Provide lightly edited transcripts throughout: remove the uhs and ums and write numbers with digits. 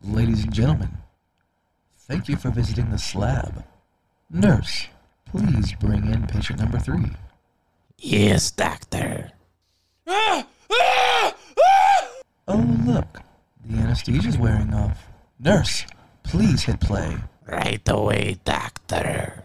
Ladies and gentlemen, thank you for visiting the slab. Nurse, please bring in patient number 3. Yes, doctor. Oh, look, the anesthesia's wearing off. Nurse, please hit play. Right away, doctor.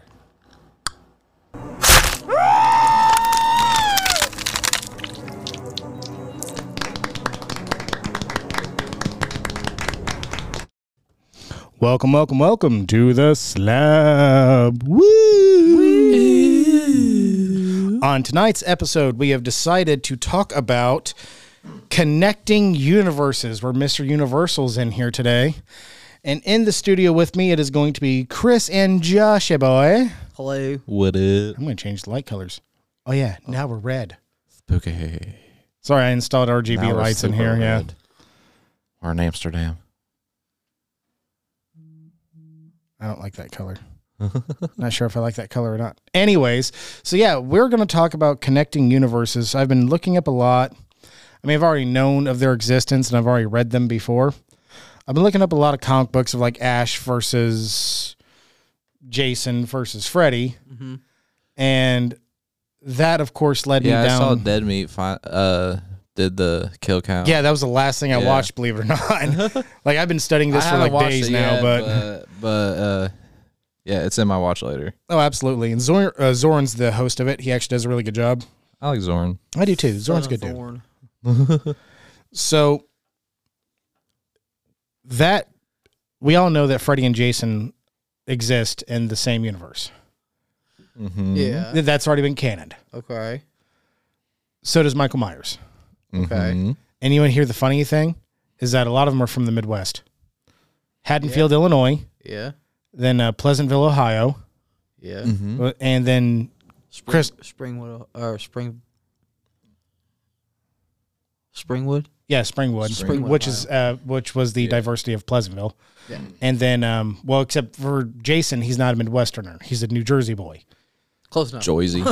Welcome, welcome, welcome to the slab. Woo! On tonight's episode, we have decided to talk about connecting universes, where Mr. Universal's in here today. And in the studio with me, it is going to be Chris and Josh, boy. Hello. What up? I'm going to change the light colors. Oh, yeah. Now we're red. Spooky. Sorry, I installed RGB Now we're lights in super here. Yeah. red. We're in Amsterdam. I don't like that color. Not sure if I like that color or not. Anyways, so yeah, we're going to talk about connecting universes. I've been looking up a lot. I mean, I've already known of their existence and I've already read them before. I've been looking up a lot of comic books of like Ash versus Jason versus Freddy. Mm-hmm. And that, of course, led me down. I saw Dead Meat did the kill count. Yeah, that was the last thing I watched, believe it or not. Like, I've been studying this for like days now, but yeah, it's in my watch later. Oh, absolutely. And Zoran's the host of it. He actually does a really good job. I like Zorn. I do too. Zoran's good dude. So that we all know that Freddy and Jason exist in the same universe. Mm-hmm. Yeah. That's already been canoned. Okay. So does Michael Myers. Okay. Mm-hmm. And you want to hear the funny thing is that a lot of them are from the Midwest. Haddonfield, Illinois, Yeah. then Pleasantville, Ohio, Yeah. Mm-hmm. and then Chris. Springwood. Yeah, Springwood, which was the diversity of Pleasantville. Yeah. And then, well, except for Jason, he's not a Midwesterner. He's a New Jersey boy. Close enough. Joyzy.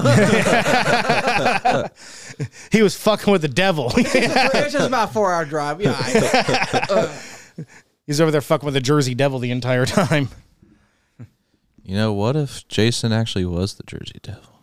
He was fucking with the devil. It's just about a 4-hour drive. Yeah. He's over there fucking with the Jersey Devil the entire time. You know, what if Jason actually was the Jersey Devil?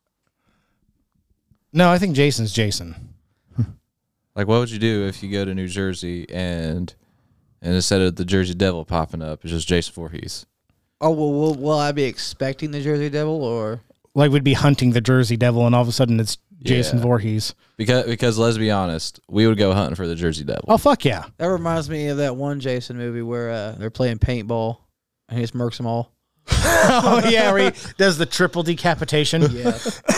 No, I think Jason's Jason. Like, what would you do if you go to New Jersey and instead of the Jersey Devil popping up, it's just Jason Voorhees? Oh, well, will I be expecting the Jersey Devil or? Like, we'd be hunting the Jersey Devil, and all of a sudden it's Jason Voorhees. Because let's be honest, we would go hunting for the Jersey Devil. Oh, fuck yeah. That reminds me of that one Jason movie where they're playing paintball and he just murks them all. Oh, yeah, where he does the triple decapitation. Yeah.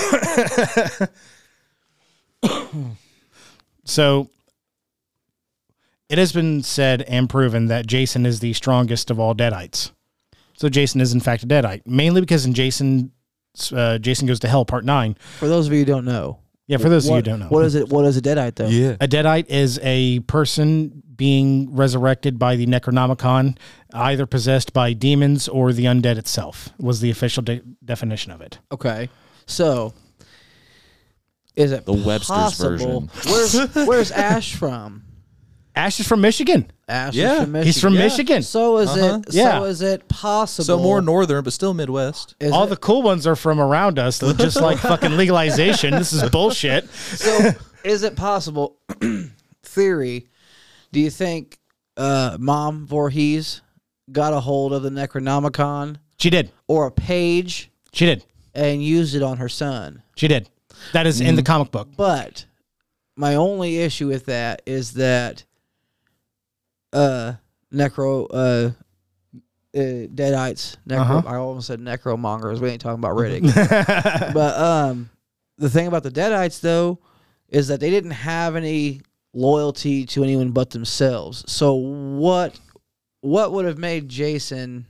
So, it has been said and proven that Jason is the strongest of all Deadites. So, Jason is, in fact, a Deadite. Mainly because in Jason Goes to Hell, Part 9. For those of you who don't know. Yeah, for those of you who don't know. What is it? What is a Deadite, though? Yeah. A Deadite is a person being resurrected by the Necronomicon, either possessed by demons or the undead itself, was the official definition of it. Okay. So, is it The Webster's possible? Where's Ash from? Ash is from Michigan. Ash Yeah. is from Michigan. He's from Michigan. So is it? Yeah. So is it possible? So more northern, but still Midwest. Is All it- the cool ones are from around us, just like fucking legalization. This is bullshit. So is it possible? Theory. Do you think Mom Voorhees got a hold of the Necronomicon She did. or a page She did. and used it on her son? She did. That is in the comic book. But my only issue with that is that Deadites, I almost said necromongers. We ain't talking about Riddick. But the thing about the Deadites, though, is that they didn't have any loyalty to anyone but themselves. So what would have made Jason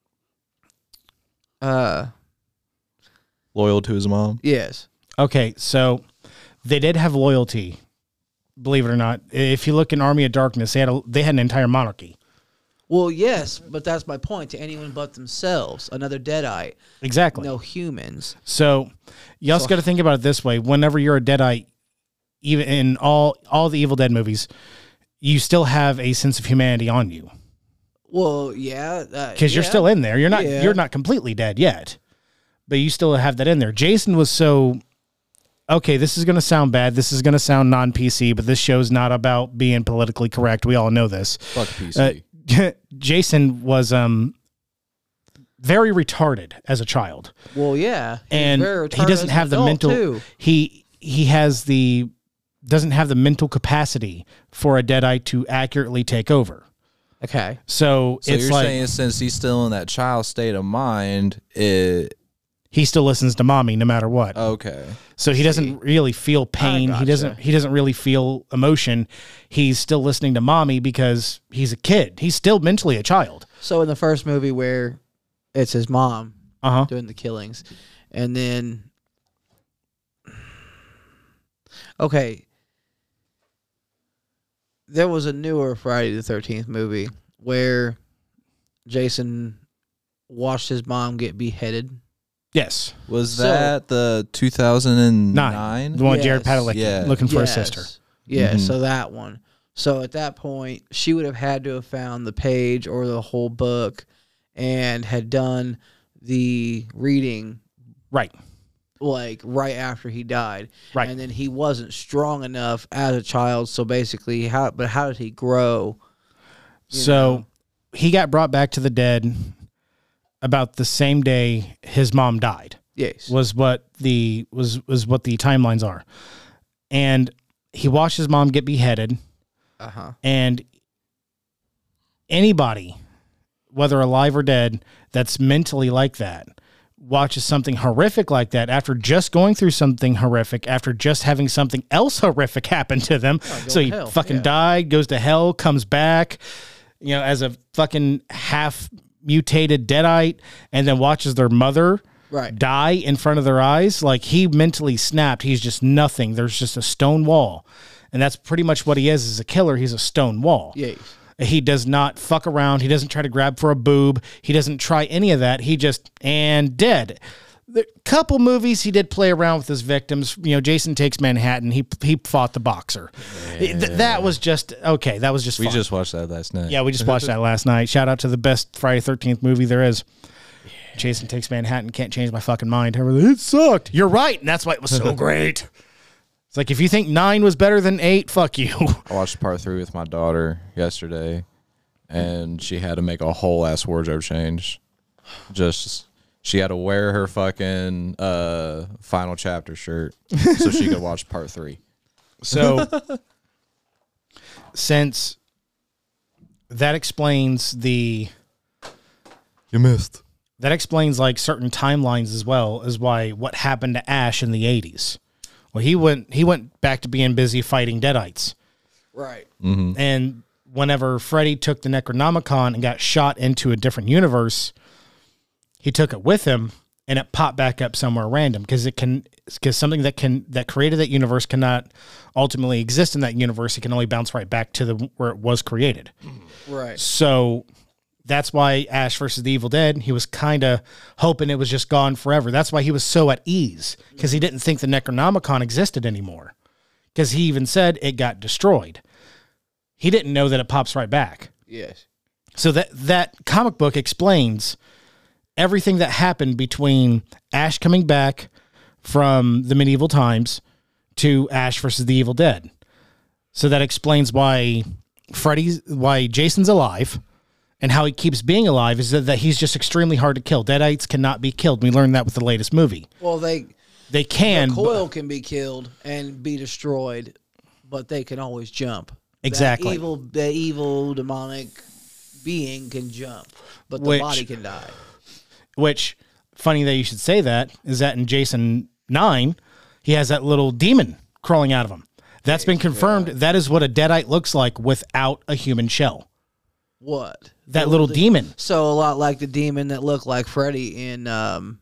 Loyal to his mom. yes. Okay, so they did have loyalty, believe it or not. If you look in Army of Darkness, they had an entire monarchy. Well, yes, but that's my point. To anyone but themselves, another Deadite, Exactly. no humans. So you also got to think about it this way. Whenever you're a Deadite, even in all the Evil Dead movies, you still have a sense of humanity on you. Well, yeah, because you're still in there. You're not completely dead yet, but you still have that in there. Jason was so okay. This is going to sound bad. This is going to sound non-PC, but this show's not about being politically correct. We all know this. Fuck PC. Jason was very retarded as a child. Well, yeah, and he doesn't have the mental. Too. He doesn't have the mental capacity for a Deadite to accurately take over. Okay. So it's you're like, saying since he's still in that child state of mind, he still listens to mommy no matter what. Okay. So he doesn't really feel pain. Gotcha. He doesn't really feel emotion. He's still listening to mommy because he's a kid. He's still mentally a child. So in the first movie where it's his mom doing the killings, and then there was a newer Friday the 13th movie where Jason watched his mom get beheaded. Yes. Was that the 2009? The one with Yes. Jared Padalecki looking for his sister. Yeah, Mhm. so that one. So at that point, she would have had to have found the page or the whole book and had done the reading Right. like right after he died. Right. And then he wasn't strong enough as a child, so basically how did he grow? So he got brought back to the dead about the same day his mom died. Yes. Was what the timelines are. And he watched his mom get beheaded. And anybody, whether alive or dead, that's mentally like that, watches something horrific like that after just going through something horrific, after just having something else horrific happen to them. So he died, goes to hell, comes back, as a fucking half mutated Deadite, and then watches their mother die in front of their eyes. Like, he mentally snapped. He's just nothing. There's just a stone wall. And that's pretty much what he is as a killer. He's a stone wall. Yes. He does not fuck around. He doesn't try to grab for a boob. He doesn't try any of that. He just, and dead. The couple movies he did play around with his victims. Jason Takes Manhattan. He fought the boxer. That was just, okay. That was just We fun. just watched that last night. Yeah, we just watched that last night. Shout out to the best Friday 13th movie there is. Jason Takes Manhattan. Can't change my fucking mind. It sucked. You're right. And that's why it was so great. It's like, if you think 9 was better than 8, fuck you. I watched part 3 with my daughter yesterday, and she had to make a whole ass wardrobe change. She had to wear her fucking final chapter shirt so she could watch part 3. So, since that explains You missed. That explains like certain timelines as well as why what happened to Ash in the 80s. Well, he went back to being busy fighting Deadites. Right. Mm-hmm. And whenever Freddy took the Necronomicon and got shot into a different universe, he took it with him and it popped back up somewhere random because something that created that universe cannot ultimately exist in that universe. It can only bounce right back to where it was created. Right. So that's why Ash versus the Evil Dead, he was kind of hoping it was just gone forever. That's why he was so at ease, because he didn't think the Necronomicon existed anymore. Because he even said it got destroyed. He didn't know that it pops right back. Yes. So that comic book explains everything that happened between Ash coming back from the medieval times to Ash versus the Evil Dead. So that explains why Jason's alive. And how he keeps being alive is that he's just extremely hard to kill. Deadites cannot be killed. We learned that with the latest movie. Well, they can. The coil can be killed and be destroyed, but they can always jump. Exactly. The evil demonic being can jump, but the body can die. Which, funny that you should say that, is that in Jason 9, he has that little demon crawling out of him. That's been confirmed. That is what a Deadite looks like without a human shell. What? That little demon. So a lot like the demon that looked like Freddy in God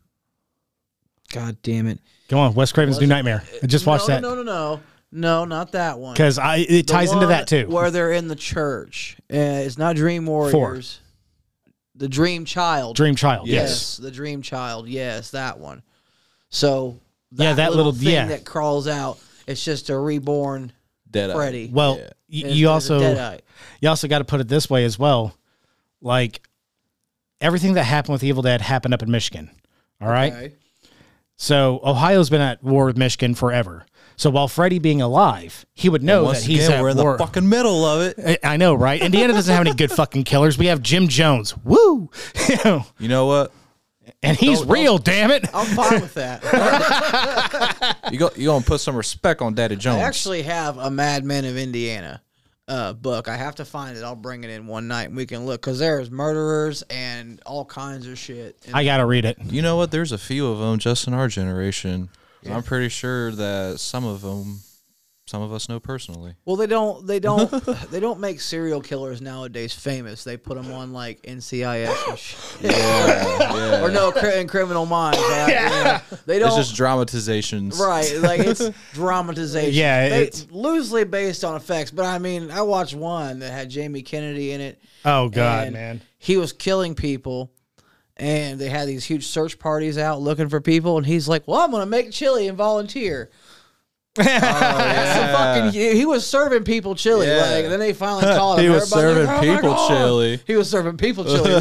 damn it. Come on, Wes Craven's New Nightmare. I just watched that. No, not that one. Because it ties into that too. Where they're in the church. It's not Dream Warriors. 4. The Dream Child. Dream Child, yes. The Dream Child, yes, that one. So that little thing that crawls out, it's just a reborn Deadite. Freddy. Well, you also got to put it this way as well. like everything that happened with Evil Dead happened up in Michigan. All right. Okay. So Ohio's been at war with Michigan forever. So while Freddy being alive, he would know Once that he's again, at we're in war. the fucking middle of it. I know, right? Indiana doesn't have any good fucking killers. We have Jim Jones. Woo! You know what? And he's real, damn it. I'm fine with that. You gonna put some respect on Daddy Jones. I actually have a Mad Men of Indiana book. I have to find it. I'll bring it in one night and we can look, because there's murderers and all kinds of shit. I got to read it. You know what? There's a few of them just in our generation. Yeah. I'm pretty sure that some of us know personally. Well, they don't make serial killers nowadays famous. They put them on like NCIS and shit. Yeah. Or no, in Criminal Minds. Right? Yeah. They don't. It's just dramatizations. Right, like it's dramatization. Yeah, it's loosely based on effects. But I mean, I watched one that had Jamie Kennedy in it. Oh, God, and man. He was killing people, and they had these huge search parties out looking for people, and he's like, well, I'm going to make chili and volunteer. That's the fucking, he was serving people chili. Yeah. Like, and then they finally called him. He was Everybody's serving like, "Oh my people God." chili. He was serving people chili.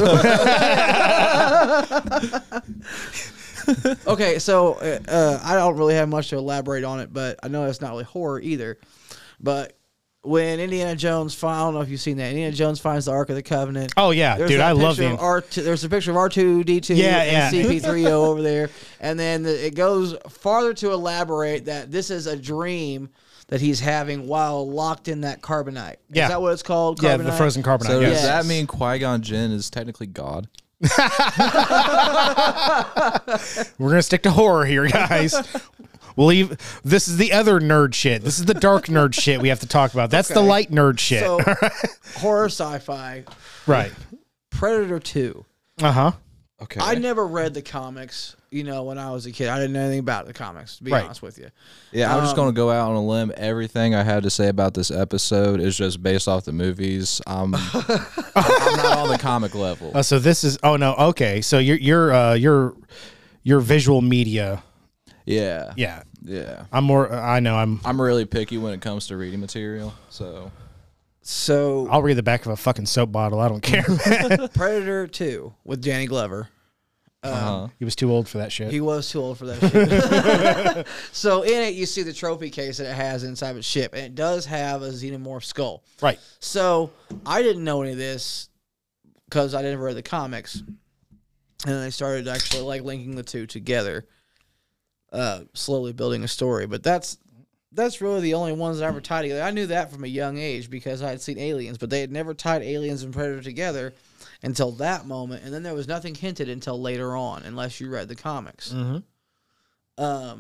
Okay, so I don't really have much to elaborate on it, but I know it's not really horror either. But when Indiana Jones, I don't know if you've seen that. Indiana Jones finds the Ark of the Covenant. Oh, yeah, There's dude, that I love picture the... of there's a picture of R2-D2 Yeah, and CP3O over there. And then it goes farther to elaborate that this is a dream that he's having while locked in that carbonite. Yeah. Is that what it's called? Yeah, Carbonite? the frozen carbonite. So yes. does that mean Qui-Gon Jinn is technically God? We're going to stick to horror here, guys. This is the other nerd shit. This is the dark nerd shit we have to talk about. That's the light nerd shit. So, horror sci-fi. Right. Predator 2. Uh-huh. Okay. I never read the comics, when I was a kid. I didn't know anything about the comics, to be honest with you. Yeah, I'm just going to go out on a limb. Everything I had to say about this episode is just based off the movies. I'm not on the comic level. So this is... Oh, no. Okay. So your visual media... Yeah. Yeah. Yeah. I'm more... I know. I'm really picky when it comes to reading material, so... I'll read the back of a fucking soap bottle. I don't care. Predator 2 with Danny Glover. He was too old for that shit. He was too old for that shit. So in it, you see the trophy case that it has inside of its ship, and it does have a xenomorph skull. Right. So I didn't know any of this because I didn't read the comics, and then I started actually like linking the two together, slowly building a story. But that's really the only ones that I ever tied together. I knew that from a young age because I had seen Aliens, but they had never tied Aliens and Predator together until that moment, and then there was nothing hinted until later on, unless you read the comics. Mm-hmm. I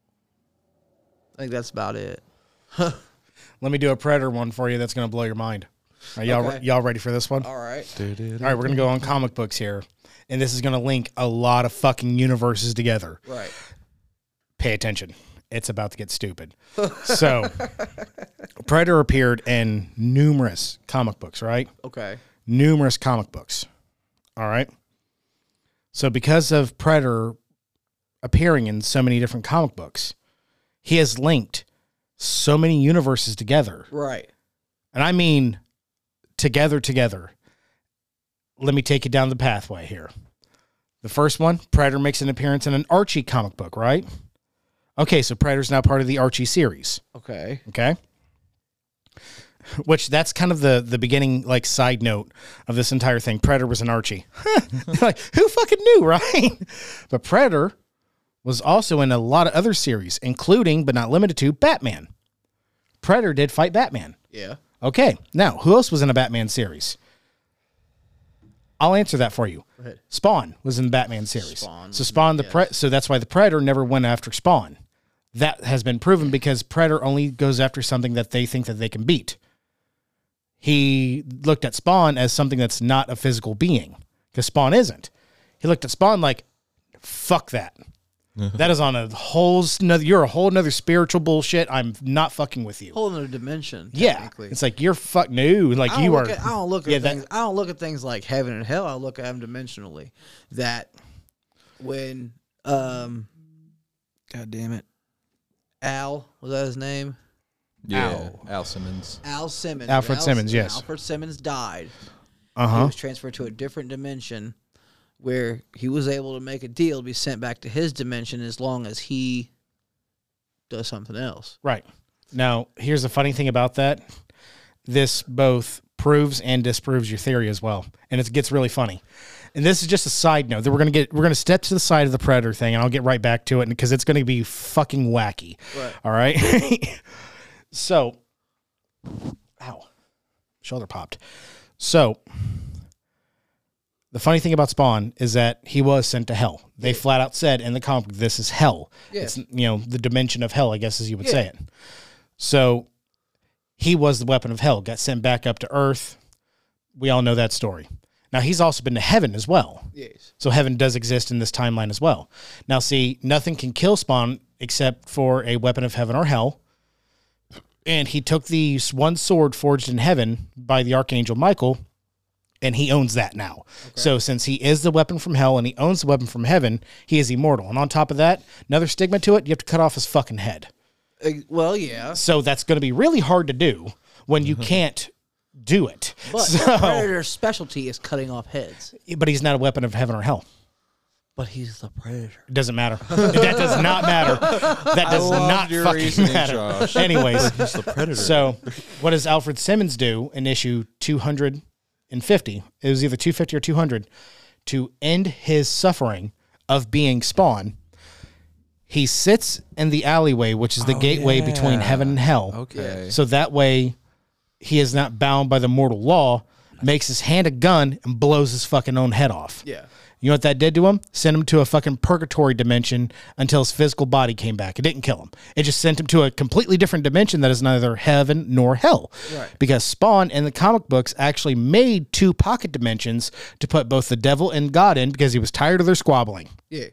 think that's about it. Let me do a Predator one for you that's going to blow your mind. Are y'all ready for this one? All right. All right, we're going to go on comic books here, and this is going to link a lot of fucking universes together. Right. Pay attention. It's about to get stupid. So, Predator appeared in numerous comic books, right? Okay. Numerous comic books. All right. So, because of Predator appearing in so many different comic books, he has linked so many universes together. Right. And I mean together. Let me take you down the pathway here. The first one, Predator makes an appearance in an Archie comic book, right? Okay, so Predator's now part of the Archie series. Okay. Okay? Which that's kind of the beginning, like, side note of this entire thing. Predator was an Archie. Like, who fucking knew, right? But Predator was also in a lot of other series, including, but not limited to, Batman. Predator did fight Batman. Yeah. Okay, now, who else was in a Batman series? I'll answer that for you. Go ahead. Spawn was in the Batman series. Spawn So Spawn, so that's why the Predator never went after Spawn. That has been proven because Predator only goes after something that they think that they can beat. He looked at Spawn as something that's not a physical being, because Spawn isn't. He looked at Spawn like, fuck that. That is on a whole nother, you're a whole nother spiritual bullshit. I'm not fucking with you. Whole other dimension. Yeah. It's like, you're no, like I you are. don't look at things. I don't look at things like heaven and hell. I look at them dimensionally. That when, God damn it, Al, was that his name? Yeah, Al Simmons. Al Simmons. Alfred Simmons, yes. Alfred Simmons died. He Uh-huh. was transferred to a different dimension where he was able to make a deal to be sent back to his dimension as long as he does something else. Right. Now, here's the funny thing about that. This both proves and disproves your theory as well. And it gets really funny. And this is just a side note that we're going to step to the side of the Predator thing, and I'll get right back to it because it's going to be fucking wacky. Right. All right. So, ow, shoulder popped. So, the funny thing about Spawn is that he was sent to hell. They flat out said in the comic, this is hell. Yeah. It's, the dimension of hell, I guess, as you would Yeah. say it. So, he was the weapon of hell, got sent back up to Earth. We all know that story. Now, he's also been to heaven as well. Yes. So heaven does exist in this timeline as well. Now, see, nothing can kill Spawn except for a weapon of heaven or hell. And he took the one sword forged in heaven by the Archangel Michael, and he owns that now. Okay. So since he is the weapon from hell and he owns the weapon from heaven, he is immortal. And on top of that, another stigma to it, you have to cut off his fucking head. Well, yeah. So that's going to be really hard to do when you can't do it. But Predator's specialty is cutting off heads. But he's not a weapon of heaven or hell. But he's the Predator. It doesn't matter. That does not matter. That does not your fucking reasoning, matter. Josh. Anyways, He's the Predator. so what does Alfred Simmons do in issue 250? It was either 250 or 200 to end his suffering of being Spawn. He sits in the alleyway, which is the gateway between heaven and hell. Okay. So that way he is not bound by the mortal law, makes his hand a gun, and blows his fucking own head off. Yeah. You know what that did to him? Sent him to a fucking purgatory dimension until his physical body came back. It didn't kill him. It just sent him to a completely different dimension that is neither heaven nor hell. Right. Because Spawn in the comic books actually made 2 pocket dimensions to put both the devil and God in because he was tired of their squabbling. Yes.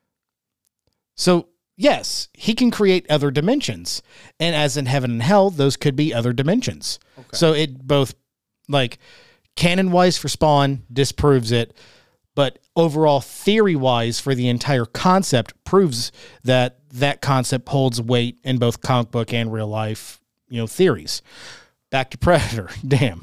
So, yes, he can create other dimensions. And as in heaven and hell, those could be other dimensions. Okay. So it both, like, canon-wise for Spawn disproves it, but overall theory-wise for the entire concept proves that that concept holds weight in both comic book and real life, theories. Back to Predator. Damn.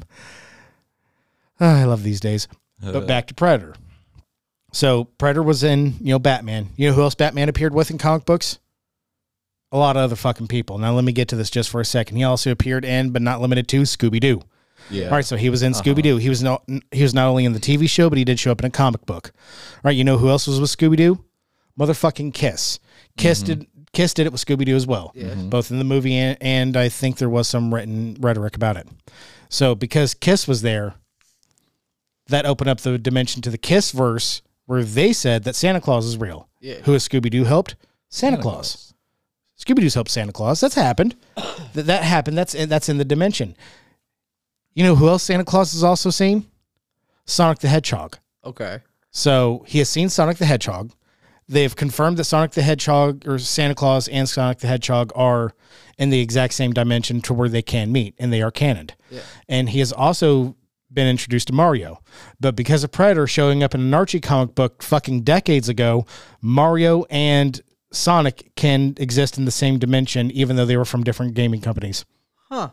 I love these days. But back to Predator. So Predator was in, Batman. You know who else Batman appeared with in comic books? A lot of other fucking people. Now let me get to this just for a second. He also appeared in, but not limited to, Scooby-Doo. Yeah. All right, so he was in Scooby-Doo. He was not only in the TV show, but he did show up in a comic book. All right, you know who else was with Scooby-Doo? Motherfucking Kiss. Kiss did it with Scooby-Doo as well. Yeah. Both in the movie and I think there was some written rhetoric about it. So because Kiss was there, that opened up the dimension to the Kiss verse where they said that Santa Claus is real. Yeah. Who has Scooby-Doo helped? Santa Claus. Scooby-Doo's helped Santa Claus. That's happened. That happened. That's in the dimension. You know who else Santa Claus has also seen? Sonic the Hedgehog. Okay. So he has seen Sonic the Hedgehog. They've confirmed that Sonic the Hedgehog or Santa Claus and Sonic the Hedgehog are in the exact same dimension to where they can meet, and they are canon. Yeah. And he has also been introduced to Mario. But because of Predator showing up in an Archie comic book fucking decades ago, Mario and Sonic can exist in the same dimension even though they were from different gaming companies. Huh.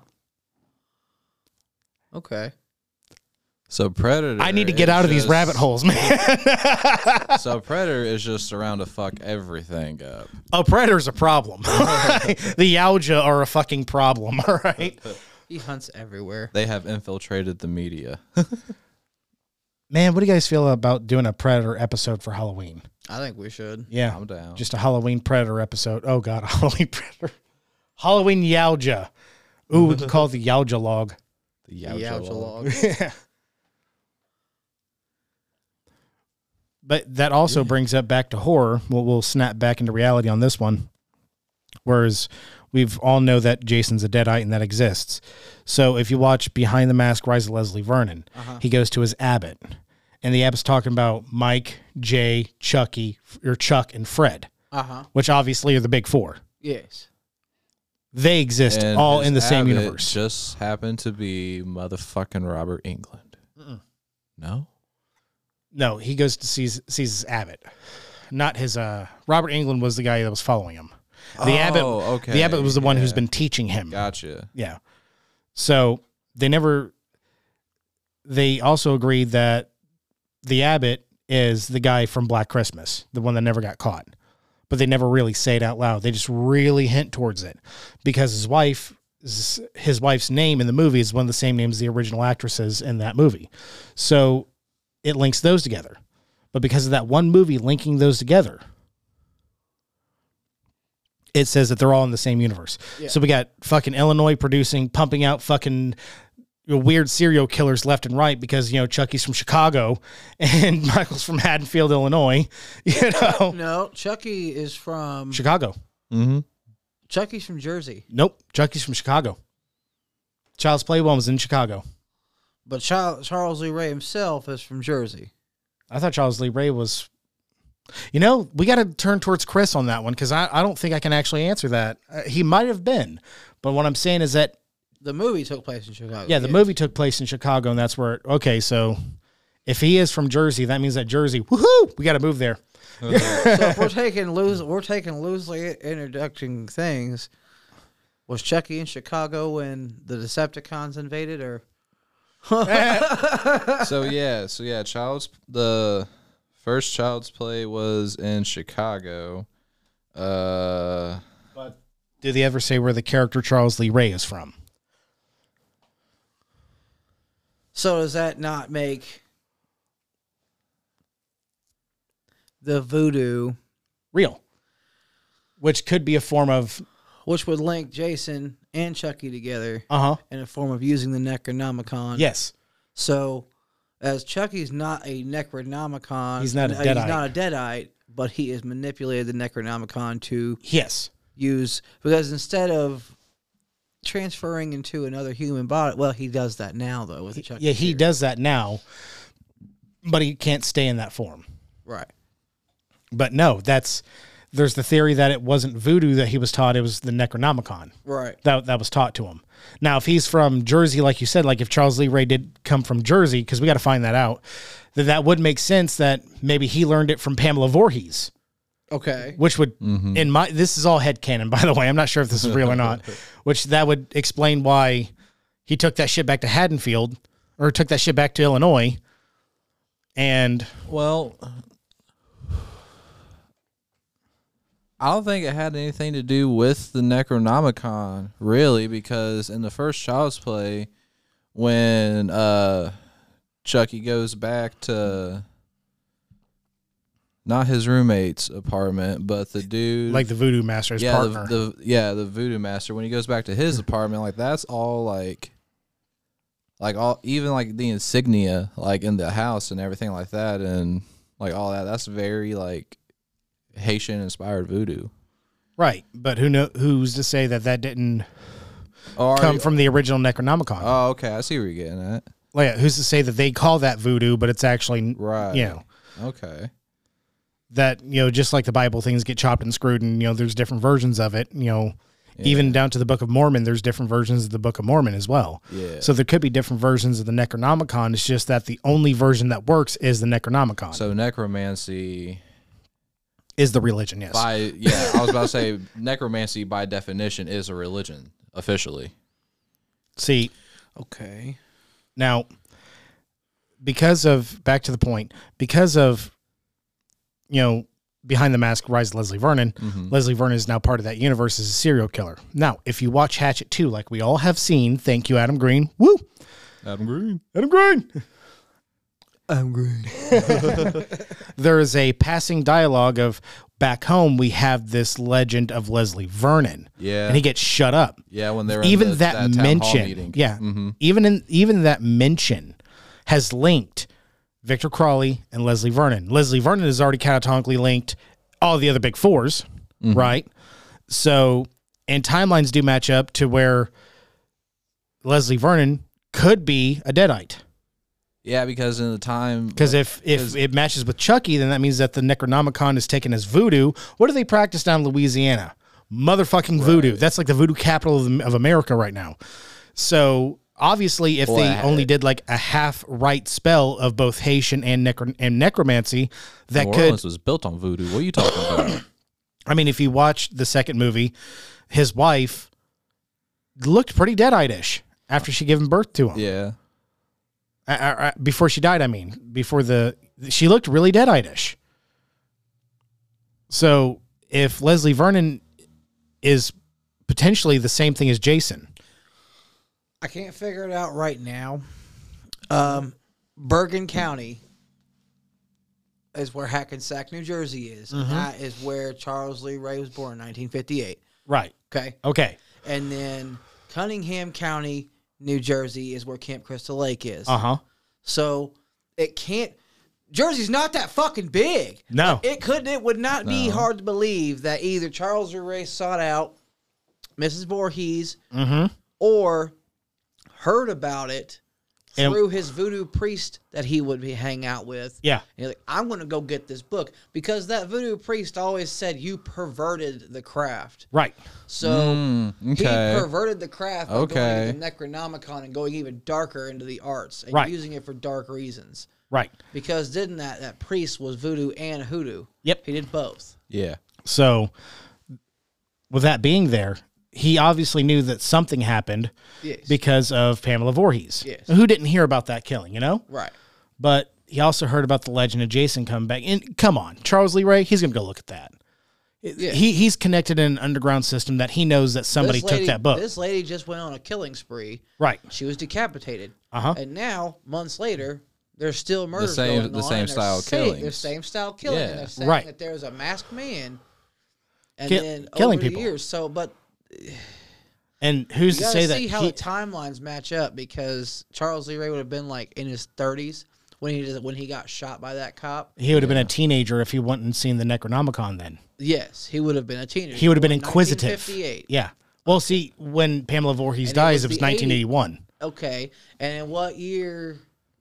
Okay. So Predator. I need to get out of these rabbit holes, man. So Predator is just around to fuck everything up. Oh, Predator's a problem. The Yautja are a fucking problem, all right? He hunts everywhere. They have infiltrated the media. Man, what do you guys feel about doing a Predator episode for Halloween? I think we should. Yeah. I'm down. Just a Halloween Predator episode. Oh, God, a Halloween Predator. Halloween Yautja. Ooh, we could call it the Yautja log. The Yautja log. Yeah. But that also brings up back to horror. We'll snap back into reality on this one. Whereas we've all know that Jason's a Deadite and that exists. So if you watch Behind the Mask, Rise of Leslie Vernon, he goes to his abbot. And the abbot's talking about Mike, Jay, Chuck, and Fred, which obviously are the big 4. Yes. They exist And all his in the same abbot universe. Just happened to be motherfucking Robert England. No? No, he goes to sees his abbot. Not his Robert England was the guy that was following him. The abbot was the one who's been teaching him. Gotcha. Yeah. So they never they also agreed that the abbot is the guy from Black Christmas, the one that never got caught. But they never really say it out loud. They just really hint towards it because his wife's name in the movie is one of the same names as the original actresses in that movie. So it links those together. But because of that one movie linking those together, it says that they're all in the same universe. Yeah. So we got fucking Illinois pumping out fucking weird serial killers left and right because, Chucky's from Chicago and Michael's from Haddonfield, Illinois. No, Chucky is from Chicago. Mm-hmm. Chucky's from Jersey. Nope. Chucky's from Chicago. Child's Play 1 was in Chicago. But Charles Lee Ray himself is from Jersey. I thought Charles Lee Ray was... we got to turn towards Chris on that one because I don't think I can actually answer that. He might have been. But what I'm saying is that... The movie took place in Chicago. Yeah, the movie took place in Chicago, and that's where... Okay, so if he is from Jersey, that means that Jersey... Woohoo! We got to move there. So if we're taking loosely introducing things, was Chucky in Chicago when the Decepticons invaded, or? So yeah, the first Child's Play was in Chicago. But did they ever say where the character Charles Lee Ray is from? So does that not make the voodoo real? Which could be a form of... Which would link Jason and Chucky together in a form of using the Necronomicon. Yes. So, as Chucky's not a Necronomicon... He's not a Deadite. He's not a Deadite, but he has manipulated the Necronomicon to... Yes. Use... Because instead of transferring into another human body... Well, he does that now, though, with the Chucky Yeah, he series. does that now, but he can't stay in that form. Right. But no, there's the theory that it wasn't voodoo that he was taught, it was the Necronomicon. Right. That was taught to him. Now, if he's from Jersey, like you said, like if Charles Lee Ray did come from Jersey, because we got to find that out, then that would make sense that maybe he learned it from Pamela Voorhees. Okay. Which would, this is all headcanon, by the way. I'm not sure if this is real or not. Which that would explain why he took that shit back to Haddonfield, or took that shit back to Illinois. And... Well... I don't think it had anything to do with the Necronomicon, really, because in the first Child's Play, when Chucky goes back to not his roommate's apartment, but the dude, like the Voodoo Master's partner. The Voodoo Master, when he goes back to his apartment, like that's all like all, even like the insignia, like in the house and everything like that, and like all that. That's very like Haitian inspired voodoo, right? But who's to say that didn't come from the original Necronomicon? Oh, okay, I see where you're getting at. Well, yeah, who's to say that they call that voodoo, but it's actually right? Okay, that just like the Bible, things get chopped and screwed, and there's different versions of it. Even down to the Book of Mormon, there's different versions of the Book of Mormon as well. Yeah. So there could be different versions of the Necronomicon. It's just that the only version that works is the Necronomicon. So necromancy is the religion, yes. I was about to say necromancy by definition is a religion officially. See, okay. Now, back to the point, because of Behind the Mask, Rise of Leslie Vernon, Leslie Vernon is now part of that universe as a serial killer. Now, if you watch Hatchet 2, like we all have seen, thank you, Adam Green. Woo! Adam Green. There is a passing dialogue of back home we have this legend of Leslie Vernon. Yeah. And he gets shut up. Yeah, when they're even in that town hall mention. meeting. Yeah. Even that mention has linked Victor Crowley and Leslie Vernon. Leslie Vernon is already catatomically linked all the other big fours, right? So, and timelines do match up to where Leslie Vernon could be a Deadite. Yeah, because in the time... Because if it matches with Chucky, then that means that the Necronomicon is taken as voodoo. What do they practice down in Louisiana? Motherfucking voodoo. That's like the voodoo capital of America right now. So, obviously, if they only did like a half-right spell of both Haitian and necromancy, that New could... Orleans was built on voodoo. What are you talking about? I mean, if you watch the second movie, his wife looked pretty Deadite-ish after she gave birth to him. Yeah. Before she died, I mean. She looked really dead-eyed-ish. So if Leslie Vernon is potentially the same thing as Jason. I can't figure it out right now. Bergen County is where Hackensack, New Jersey is. And that is where Charles Lee Ray was born in 1958. Right. Okay. And then Cunningham County, New Jersey is where Camp Crystal Lake is. Uh-huh. So it can't... Jersey's not that fucking big. No. It would not be hard to believe that either Charles Lee Ray sought out Mrs. Voorhees or heard about it through his voodoo priest that he would hang out with. Yeah. And he's like, I'm going to go get this book. Because that voodoo priest always said, you perverted the craft. Right. So he okay. perverted the craft by going into the Necronomicon and going even darker into the arts and using it for dark reasons. Right. Because didn't that priest was voodoo and hoodoo. Yep. He did both. Yeah. So with that being there, he obviously knew that something happened because of Pamela Voorhees. Yes. Who didn't hear about that killing, you know? Right. But he also heard about the legend of Jason coming back. And come on, Charles Lee Ray, he's going to go look at that. Yeah. He's connected in an underground system that he knows that somebody took that book. This lady just went on a killing spree. Right. She was decapitated. Uh-huh. And now, months later, there's still murders same- going the on. same and they're style saying- killings. They're same style killing. Yeah. And they're saying Right. that there's a masked man. And Killing over people. the years. So, but And who's you to got say to see that how the timelines match up because Charles Lee Ray would have been like in his 30s when he got shot by that cop. he would have been a teenager if he went and seen the Necronomicon then. Yes, he would have been a teenager. He would have been Born in inquisitive. 1958. Yeah. Well, see, when Pamela Voorhees And it dies, was it was the 1981. Okay, and in what year?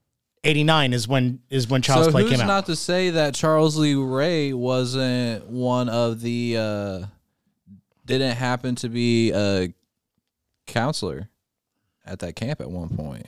89 is when Child's Play who's came out. not to say that Charles Lee Ray wasn't one of the didn't happen to be a counselor at that camp at one point,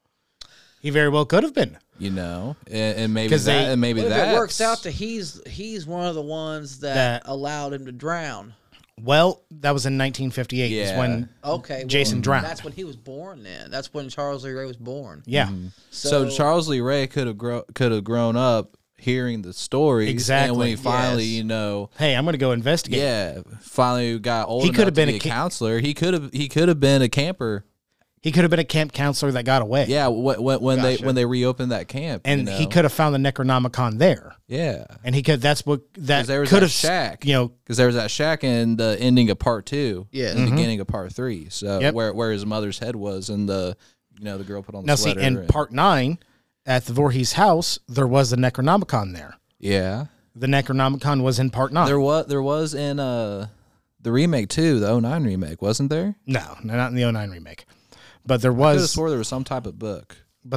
He very well could have been. you know, and maybe 'Cause that, they- and maybe What if that it works out that he's one of the ones that allowed him to drown? Well, that was in 1958 is Yeah. when Okay, Jason drowned. That's when he was born. Then that's when Charles Lee Ray was born. yeah. So Charles Lee Ray could have grown up hearing the stories, Exactly. and when he finally, Yes. you know, Hey, I'm going to go investigate. finally got old He enough could have to been be a a counselor. He could have been a camper. He could have been a camp counselor that got away. Yeah, when they reopened that camp, And you know? he could have found the Necronomicon there. yeah. And he could that 'Cause there was could that have shack, you know, because there was that shack in the ending of part 2, Yeah. the beginning of part 3. So Yep. where his mother's head was, and the girl put on the now see sweater. in part 9 at the Voorhees house there was the Necronomicon there. yeah, The Necronomicon was in part 9. there was in the remake too, the 09 remake, wasn't there? No, not in the 09 remake. But there I could have was swore there was some type of book.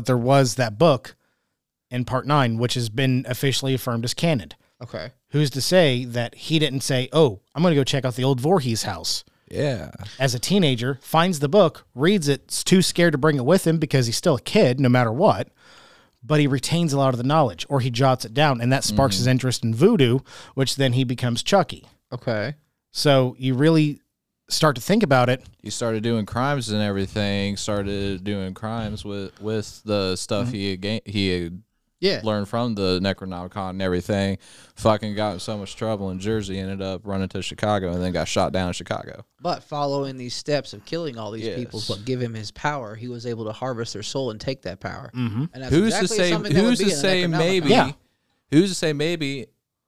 that book in part 9 which has been officially affirmed as canon. Okay. Who's to say that he didn't say, "Oh, I'm going to go check out the old Voorhees house." Yeah, As a teenager, finds the book, reads it, is too scared to bring it with him because he's still a kid, no matter what. But he retains a lot of the knowledge, or he jots it down, and that sparks his interest in voodoo, which then he becomes Chucky. Okay. So you really start to think about it. he started doing crimes and everything. Started doing crimes with the stuff he had Yeah. learned from the Necronomicon and everything. Fucking got in so much trouble in Jersey, ended up running to Chicago, and then got shot down in Chicago. But following these steps of killing all these Yes. people, but give him his power, he was able to harvest their soul and take that power. Mm-hmm. And that's Who's exactly to say? something that would Who's be to in the say Necronomicon. maybe? Yeah. Who's to say maybe?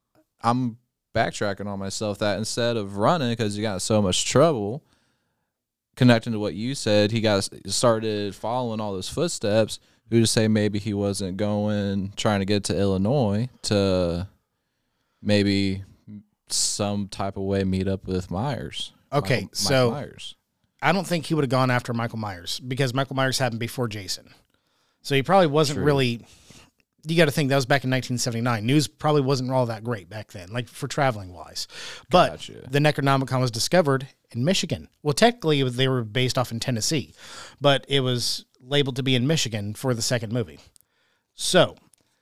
I'm backtracking on myself. That instead of running because he got in so much trouble, connecting to what you said, he started following all those footsteps. Who's to say maybe he wasn't trying to get to Illinois to maybe some type of way meet up with Myers? Okay, Michael so Myers. I don't think he would have gone after Michael Myers because Michael Myers happened before Jason. So he probably wasn't really. You got to think that was back in 1979. News probably wasn't all that great back then, like for traveling wise. But Gotcha. the Necronomicon was discovered in Michigan. Well, technically they were based off in Tennessee, but it was labeled to be in Michigan for the second movie. So,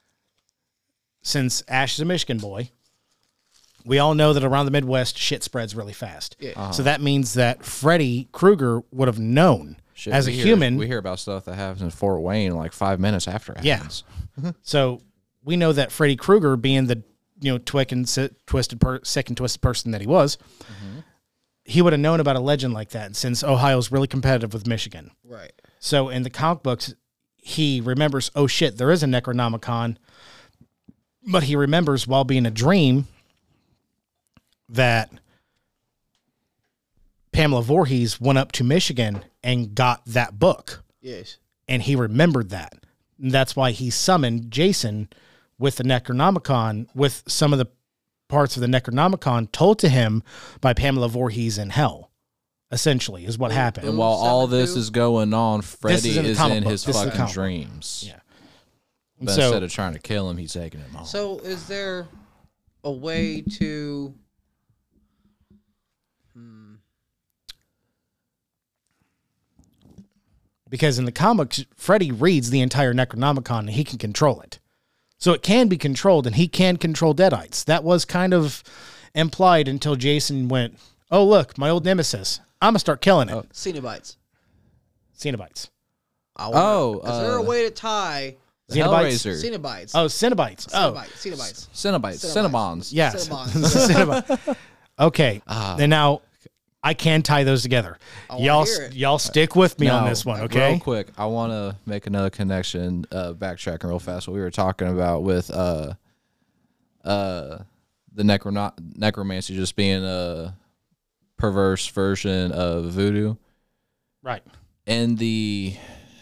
since Ash is a Michigan boy, we all know that around the Midwest, shit spreads really fast. Yeah. So that means that Freddy Krueger would have known Shit, as a we hear- human, we hear about stuff that happens in Fort Wayne like 5 minutes after it Yeah. happens. so we know that Freddy Krueger, being the sick and twisted person that he was, he would have known about a legend like that. Since Ohio's really competitive with Michigan, Right. so in the comic books, he remembers, oh shit, there is a Necronomicon, but he remembers while being a dream that Pamela Voorhees went up to Michigan and got that book. Yes. And he remembered that. And that's why he summoned Jason with the Necronomicon, with some of the parts of the Necronomicon told to him by Pamela Voorhees in hell, essentially, is what happened. And while all this 72? is going on, Freddy is in the is comic in book. his This is the fucking comic book. dreams. Yeah. But So- instead of trying to kill him, he's taking him home. So is there a way to Because in the comics, Freddy reads the entire Necronomicon and he can control it. So it can be controlled and he can control Deadites. That was kind of implied until Jason went, oh, look, my old nemesis. I'm going to start killing it. Cenobites? Cenobites. I wonder, Oh, is there a way to tie Xenobites? Hellraiser. Cenobites? Oh, Cenobites. Oh, Cenobites. Cenobites. Cenobites. Cinnabons. yes. Cinnabons. Cinnabon. Okay. And now I can tie those together. wanna Y'all, hear it. y'all stick with me on Now, this one, okay? Real quick, I want to make another connection, backtracking real fast. What we were talking about with the necromancy just being a perverse version of voodoo. Right. In the,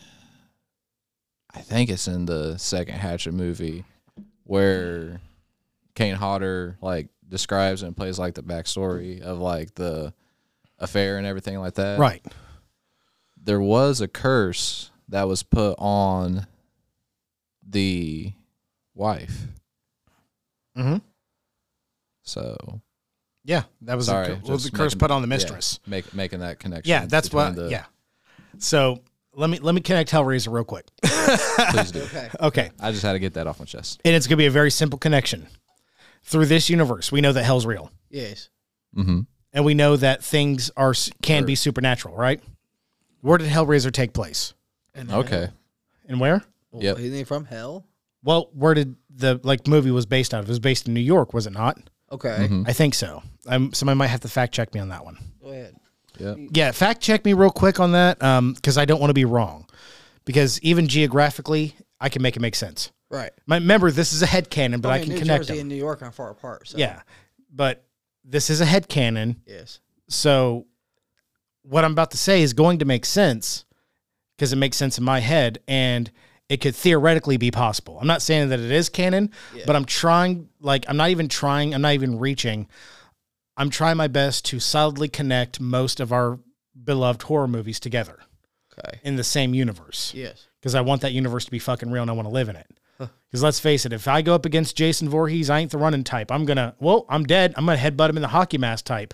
I think it's in the second Hatchet movie where Kane Hodder like describes and plays like the backstory of like the affair and everything like that. Right. There was a curse that was put on the wife. Mm-hmm. So Yeah, that was sorry, the just curse making- put on the yeah, mistress. making that connection. Yeah, that's between what. Yeah. So let me connect Hellraiser real quick. Please do. Okay. Okay, I just had to get that off my chest. and it's gonna be a very simple connection. Through this universe, we know that hell's real, Yes. Mm-hmm. and we know that things can be supernatural. Right? Where did Hellraiser take place? Okay. And where? Yep. Isn't he from hell? Well, where did the movie was based out of? It was based in New York, was it not? Okay. Mhm. I think so. Somebody might have to fact check me on that one. Go ahead. Yep. Yeah, fact check me real quick on that, because I don't want to be wrong. Because even geographically, I can make it make sense. Right. Remember, this is a headcanon, but I can New connect Jersey them. and New York aren't far apart. So. Yeah, but this is a headcanon, Yes. so what I'm about to say is going to make sense because it makes sense in my head, and it could theoretically be possible. I'm not saying that it is canon, Yeah. but I'm trying, I'm not even reaching. I'm trying my best to solidly connect most of our beloved horror movies together Okay. in the same universe. Yes. Because I want that universe to be fucking real and I want to live in it. Because let's face it, if I go up against Jason Voorhees, I ain't the running type. I'm dead. I'm going to headbutt him in the hockey mask type.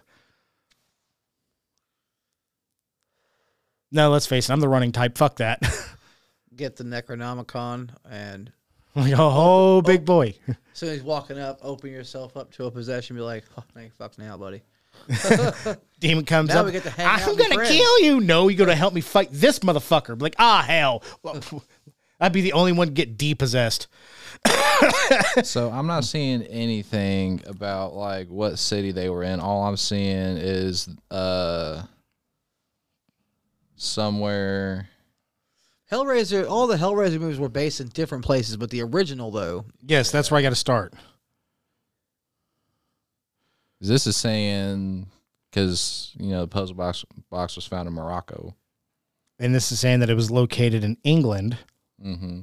No, let's face it, I'm the running type. Fuck that. Get the Necronomicon, and Like, oh, big boy. as soon as he's walking up, open yourself up to a possession. Be like, oh, thank fuck now, buddy. Demon comes Now up. we get to hang out I'm and be going to friends." kill you. No, you got to help me fight this motherfucker. Be like, hell. Well, I'd be the only one to get depossessed. So I'm not seeing anything about like what city they were in. All I'm seeing is somewhere. Hellraiser. All the Hellraiser movies were based in different places, but the original though. Yes, that's where I got to start. This is saying because the puzzle box was found in Morocco. And this is saying that it was located in England. Mm-hmm.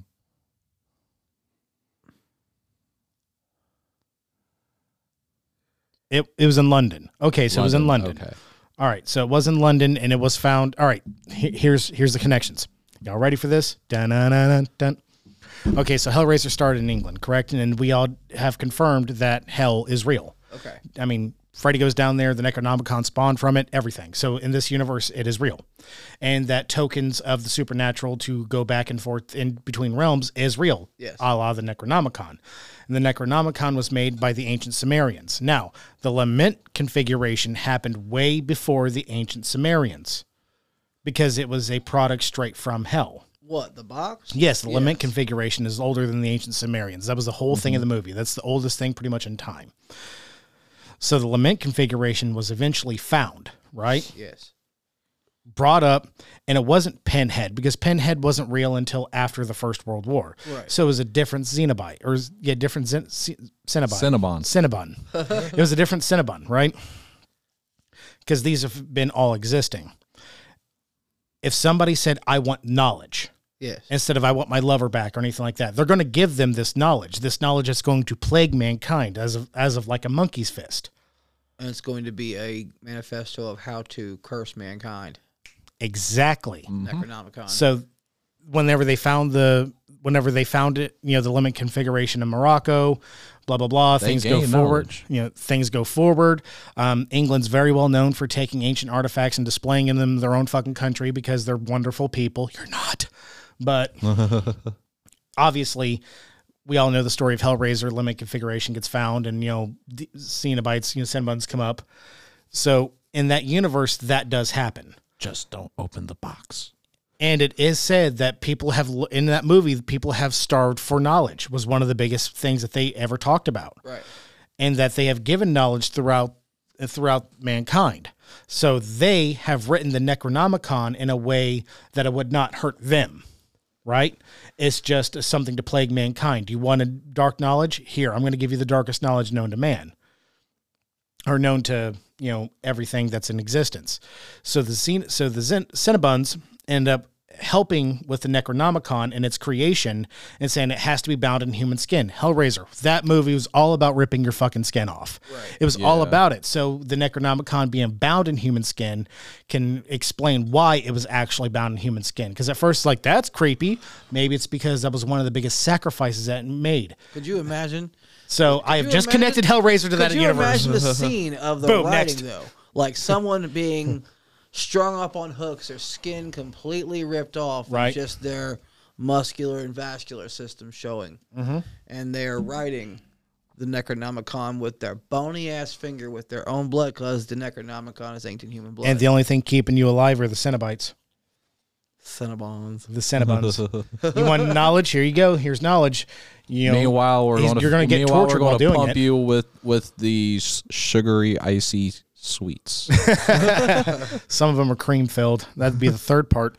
It was in London. Okay, so it was in London. Okay. All right, so it was in London, and it was found. All right, here's the connections. Y'all ready for this? Dun, dun, dun, dun, dun. Okay, so Hellraiser started in England, correct? And we all have confirmed that hell is real. Okay. I mean, Freddy goes down there, the Necronomicon spawned from it, everything. So in this universe, it is real. And that tokens of the supernatural to go back and forth in between realms is real. Yes. A la the Necronomicon. And the Necronomicon was made by the ancient Sumerians. Now, the Lament configuration happened way before the ancient Sumerians. because it was a product straight from hell. What, the box? Yes, the lament configuration is older than the ancient Sumerians. That was the whole thing of the movie. That's the oldest thing pretty much in time. So the lament configuration was eventually found, right? Yes. Brought up, and it wasn't Pinhead, because Pinhead wasn't real until after the First World War. Right. So it was a different Cenobite, or different Cinnabon. Cinnabon. It was a different Cinnabon, right? Because these have been all existing. If somebody said, I want knowledge, Yes. instead of I want my lover back or anything like that, they're going to give them this knowledge that's going to plague mankind as of like a monkey's fist. And it's going to be a manifesto of how to curse mankind. Exactly. Necronomicon. So whenever they found it, you know, the limit configuration in Morocco, blah, blah, blah, things go gained forward. knowledge. You know, things go forward. England's very well known for taking ancient artifacts and displaying them in their own fucking country because they're wonderful people. You're not. But obviously, we all know the story of Hellraiser. Limit configuration gets found, and, you know, Cenobites, Cinnabons come up. So in that universe, that does happen. Just don't open the box. And it is said that people have, in that movie, people have starved for knowledge, was one of the biggest things that they ever talked about. Right. And that they have given knowledge throughout mankind. So they have written the Necronomicon in a way that it would not hurt them, right? It's just something to plague mankind. You want a dark knowledge? Here, I'm going to give you the darkest knowledge known to man, or known to, you know, everything that's in existence. So the Cinnabons end up helping with the Necronomicon and its creation and saying it has to be bound in human skin. Hellraiser, that movie was all about ripping your fucking skin off. Right. It was all about it. So the Necronomicon being bound in human skin can explain why it was actually bound in human skin. Because at first, like, that's creepy. Maybe it's because that was one of the biggest sacrifices that it made. Could you imagine? So I have just connected Hellraiser to that Could you universe. imagine the scene of the Boom, writing, next. though? Like someone being strung up on hooks, their skin completely ripped off, Right. and just their muscular and vascular system showing. Mm-hmm. And they're writing the Necronomicon with their bony-ass finger with their own blood, because the Necronomicon is ancient human blood. And the only thing keeping you alive are the Cenobites. Cinnabons. The Cinnabons. You want knowledge? Here you go. Here's knowledge. You know, Meanwhile, you're going to get tortured while doing pump it. you with these sugary, icy sweets. Some of them are cream filled. That'd be the third part.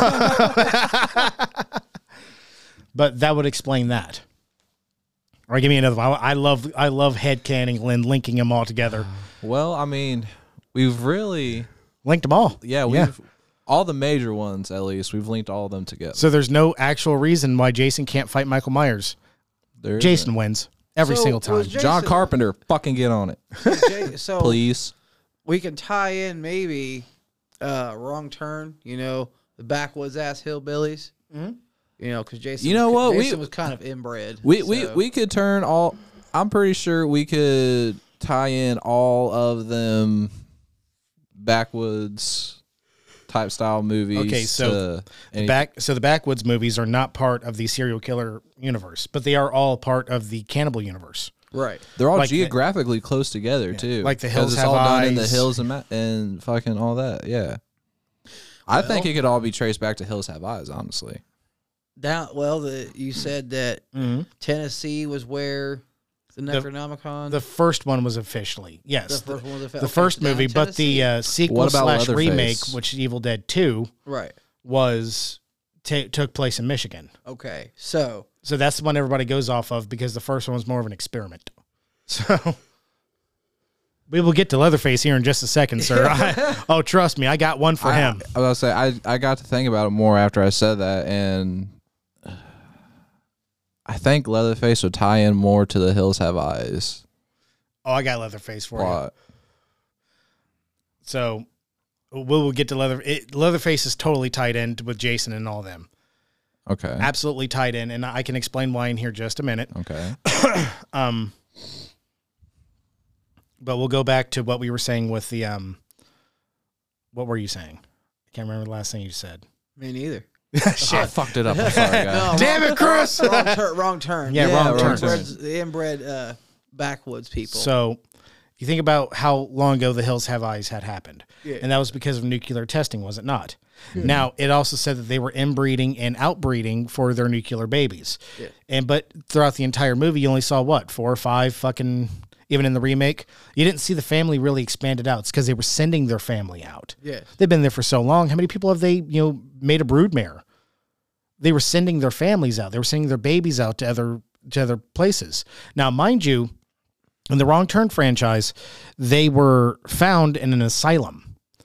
But that would explain that. Or give me another one. I love headcanon and linking them all together. Well, I mean, we've really, Linked them all. we've all the major ones, at least, we've linked all of them together. So there's no actual reason why Jason can't fight Michael Myers. There Jason wins every So, single time. was John Jason- Carpenter, fucking get on it, So please. we can tie in maybe Wrong Turn, the backwoods ass hillbillies. Mm-hmm. Because Jason, You know what? Jason was kind of inbred. We so. could turn all. I'm pretty sure we could tie in all of them backwoods type style movies. Okay, so to the Backwoods movies are not part of the serial killer universe, but they are all part of the cannibal universe. Right. they're all like geographically close together too. Like the 'Cause Hills it's Have all done in the Eyes. hills and fucking all that. Yeah, I think it could all be traced back to Hills Have Eyes. Honestly, You said that Tennessee was where the Necronomicon. The first one was officially, yes. The first one was the first movie, but the sequel What about / remake, Leatherface? which is Evil Dead 2, right. was took place in Michigan. Okay, so So that's the one everybody goes off of because the first one was more of an experiment. So we will get to Leatherface here in just a second, sir. Oh, trust me, I got one for him. I was gonna say I got to think about it more after I said that, and I think Leatherface would tie in more to the Hills Have Eyes. Oh, I got Leatherface for you. Plot. So we'll get to Leatherface is totally tied in with Jason and all them. Okay. Absolutely tied in, and I can explain why in here just a minute. Okay. But we'll go back to what we were saying with the what were you saying? I can't remember the last thing you said. me neither. I fucked it up. I'm sorry, guys. Damn it, Chris! Wrong turn. Yeah, wrong turn. The inbred backwoods people. So you think about how long ago the Hills Have Eyes had happened. Yeah. And that was because of nuclear testing, was it not? Now, it also said that they were inbreeding and outbreeding for their nuclear babies. Yeah. But throughout the entire movie, you only saw what, 4 or 5 fucking, even in the remake, you didn't see the family really expanded out. It's because they were sending their family out. Yes. They've been there for so long. How many people have they, made a broodmare? They were sending their families out. They were sending their babies out to other places. Now, mind you, in the Wrong Turn franchise, they were found in an asylum.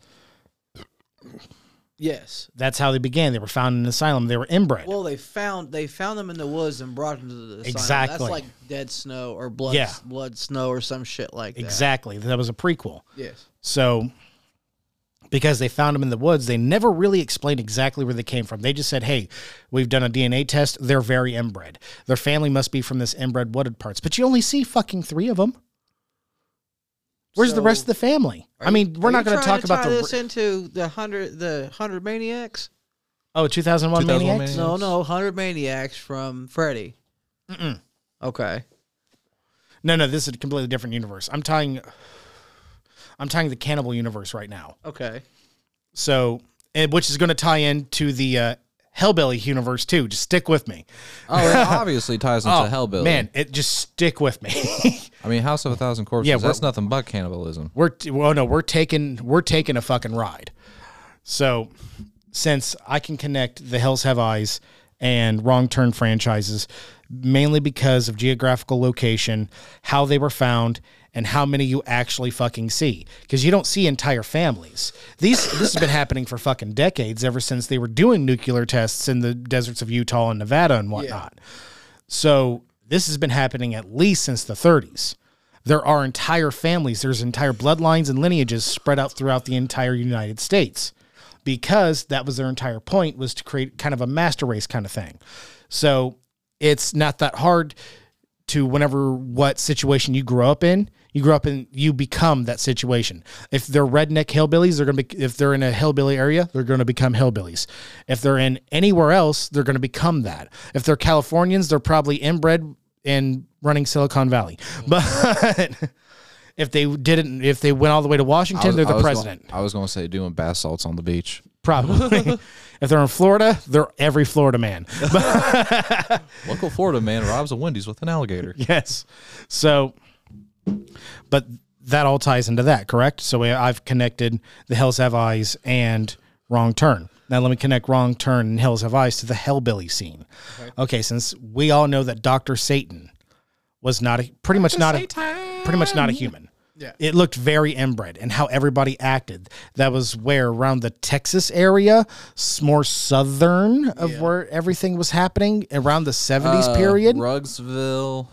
Yes. That's how they began. They were found in an asylum. They were inbred. Well, they found them in the woods and brought them to the asylum. Exactly. That's like Dead Snow or Blood Snow or some shit like that. Exactly. That was a prequel. Yes. So, because they found them in the woods, they never really explained exactly where they came from. They just said, hey, we've done a DNA test. They're very inbred. Their family must be from this inbred wooded parts. But you only see fucking 3 of them. Where's the rest of the family? I mean, we're not going to talk about this into the 100 Maniacs. Oh, 2001 Maniacs? No, 100 Maniacs from Freddy. Mm-mm. Okay. No, this is a completely different universe. I'm tying the Cannibal universe right now. Okay. So, which is going to tie into the Hellbilly universe too. Just stick with me. Oh, it obviously ties into Hellbilly. Man, just stick with me. I mean, House of a Thousand Corpses. Yeah, that's nothing but cannibalism. We're taking a fucking ride. So, since I can connect the Hells Have Eyes and Wrong Turn franchises, mainly because of geographical location, how they were found, and how many you actually fucking see. Because you don't see entire families. This has been happening for fucking decades, ever since they were doing nuclear tests in the deserts of Utah and Nevada and whatnot. Yeah. So this has been happening at least since the 30s. There are entire families, there's entire bloodlines and lineages spread out throughout the entire United States. Because that was their entire point, was to create kind of a master race kind of thing. So it's not that hard to, whenever what situation you grow up in, you become that situation. If they're redneck hillbillies, if they're in a hillbilly area, they're going to become hillbillies. If they're in anywhere else, they're going to become that. If they're Californians, they're probably inbred and running Silicon Valley. But if they went all the way to Washington, they're the president. I was going to say doing bath salts on the beach. Probably. If they're in Florida, they're every Florida man. Local Florida man robs a Wendy's with an alligator. Yes. So, but that all ties into that, correct? So I've connected the Hells Have Eyes and Wrong Turn. Now let me connect Wrong Turn and Hells Have Eyes to the Hellbilly scene. Okay, since we all know that Dr. Satan was pretty much not a human. Yeah. It looked very inbred, and how everybody acted. That was where, around the Texas area, more southern of where everything was happening, around the 70s period. Ruggsville.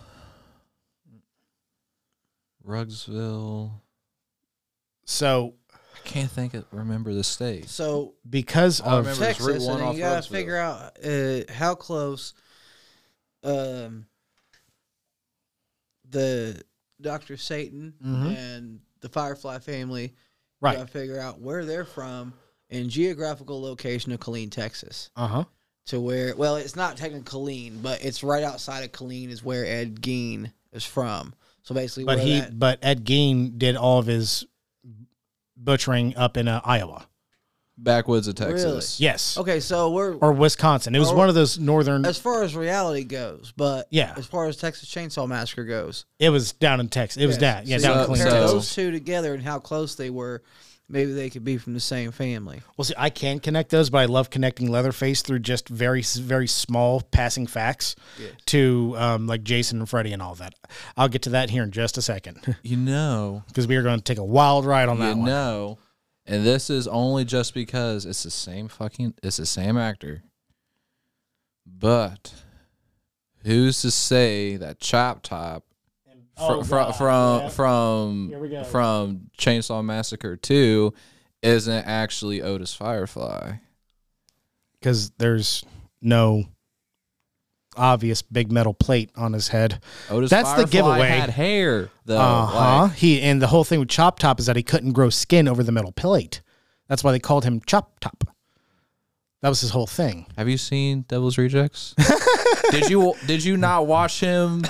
So I can't remember the state. So because of Texas, and you gotta figure out how close the Dr. Satan and the Firefly family, right? You gotta figure out where they're from and geographical location of Killeen, Texas. To where, well, it's not technically Killeen, but it's right outside of Killeen is where Ed Gein is from. So basically, but Ed Gein did all of his butchering up in Iowa, backwoods of Texas. Really? Yes. Okay, so or Wisconsin. It was one of those northern. As far as reality goes, but yeah, as far as Texas Chainsaw Massacre goes, it was down in Texas. It was down, down in Killeen. Those two together and how close they were. Maybe they could be from the same family. Well, see, I can connect those, but I love connecting Leatherface through just very, very small passing facts to like Jason and Freddy and all that. I'll get to that here in just a second. Because we are going to take a wild ride on that one. And this is only just because it's the same actor. But who's to say that Chop Top from Chainsaw Massacre 2 isn't actually Otis Firefly? Because there's no obvious big metal plate on his head. Otis That's Firefly the giveaway. Had hair, though. And the whole thing with Chop Top is that he couldn't grow skin over the metal plate. That's why they called him Chop Top. That was his whole thing. Have you seen Devil's Rejects? Did you not watch him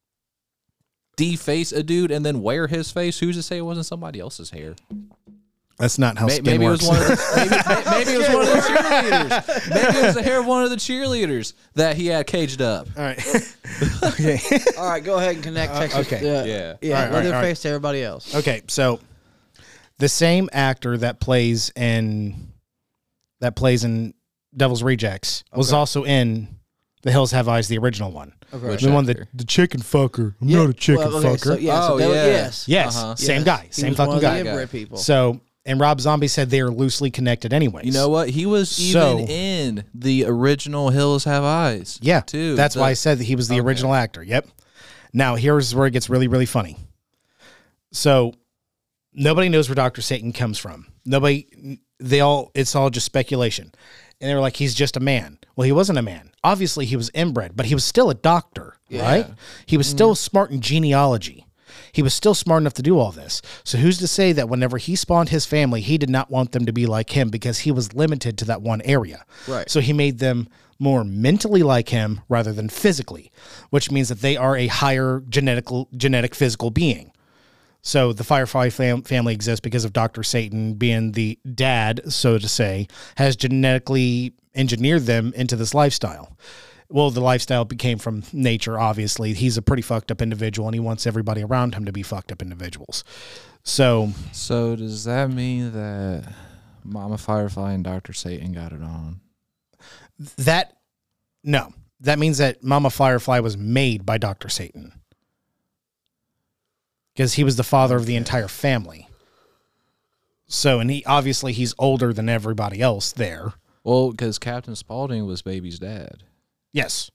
deface a dude and then wear his face? Who's to say it wasn't somebody else's hair? That's not how spin Maybe it works. was one of the, maybe it was one of the cheerleaders. Maybe it was the hair of one of the cheerleaders that he had caged up. All right. Okay. All right, go ahead and connect Texas. okay. Yeah. Yeah. All right, all Leatherface right. to everybody else. Okay. So the same actor that plays in Devil's Rejects was also in The Hills Have Eyes, the original one. Okay. Which The one actor? the chicken fucker. I'm not a chicken fucker. So, yeah, so Oh, that was- yeah. yes. Yes, Uh-huh. same Yes. guy, He same was one fucking of the guy. inbred people. So, and Rob Zombie said they are loosely connected anyways. You know what? He was So- even in the original Hills Have Eyes. Yeah, too. that's why I said that he was the original actor. Yep. Now, here's where it gets really, really funny. So, nobody knows where Dr. Satan comes from. It's all just speculation. And they were like, he's just a man. Well, he wasn't a man. Obviously, he was inbred, but he was still a doctor, right? He was still smart in genealogy. He was still smart enough to do all this. So who's to say that whenever he spawned his family, he did not want them to be like him because he was limited to that one area. Right. So he made them more mentally like him rather than physically, which means that they are a higher genetic physical being. So the Firefly family exists because of Dr. Satan being the dad, so to say, has genetically engineered them into this lifestyle. Well, the lifestyle became from nature, obviously. He's a pretty fucked up individual, and he wants everybody around him to be fucked up individuals. So does that mean that Mama Firefly and Dr. Satan got it on? that means that Mama Firefly was made by Dr. Satan. Because he was the father of the entire family. So, and he's older than everybody else there. Well, because Captain Spaulding was Baby's dad. Yes.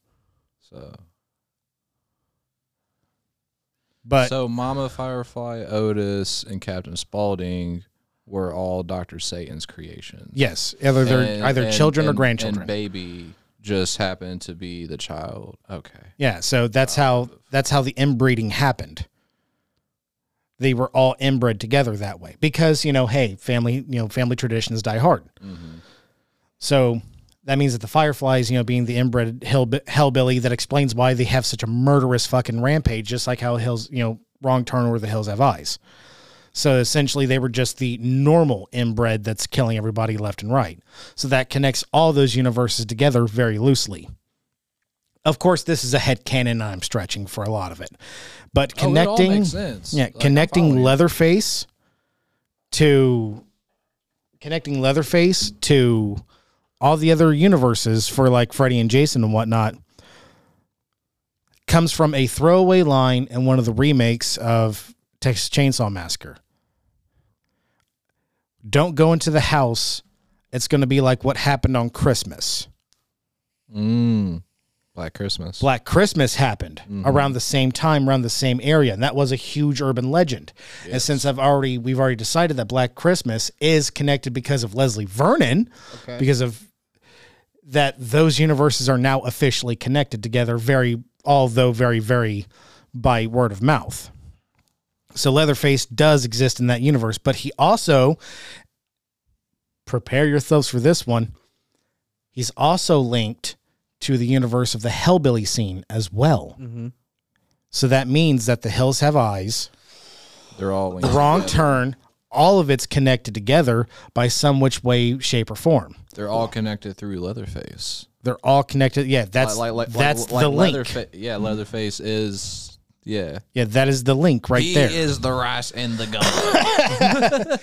So Mama Firefly, Otis, and Captain Spaulding were all Dr. Satan's creations. Yes. Either children or grandchildren. And Baby just happened to be the child. Okay. Yeah, so that's how the inbreeding happened. They were all inbred together that way because, family traditions die hard. Mm-hmm. So that means that the Fireflies, being the inbred hellbilly, that explains why they have such a murderous fucking rampage, just like how Hills, Wrong Turn or the Hills Have Eyes. So essentially they were just the normal inbred that's killing everybody left and right. So that connects all those universes together very loosely. Of course, this is a headcanon I'm stretching for a lot of it. But connecting, it all makes sense. Yeah, Like, connecting Leatherface to all the other universes for like Freddy and Jason and whatnot comes from a throwaway line in one of the remakes of Texas Chainsaw Massacre. Don't go into the house. It's going to be like what happened on Christmas. Black Christmas. Black Christmas happened around the same time, around the same area, and that was a huge urban legend. Yes. And since we've already decided that Black Christmas is connected because of Leslie Vernon, because of that, those universes are now officially connected together, although very, very by word of mouth. So Leatherface does exist in that universe, but he also, prepare yourselves for this one, he's also linked to the universe of the Hellbilly scene as well. Mm-hmm. So that means that the Hills Have Eyes, they're all the Wrong Turn, all of it's connected together by some which way, shape, or form. They're all connected through Leatherface. They're all connected. Yeah, that's the link. Leatherface is, Yeah, that is the link right there. He is the rice and the gum.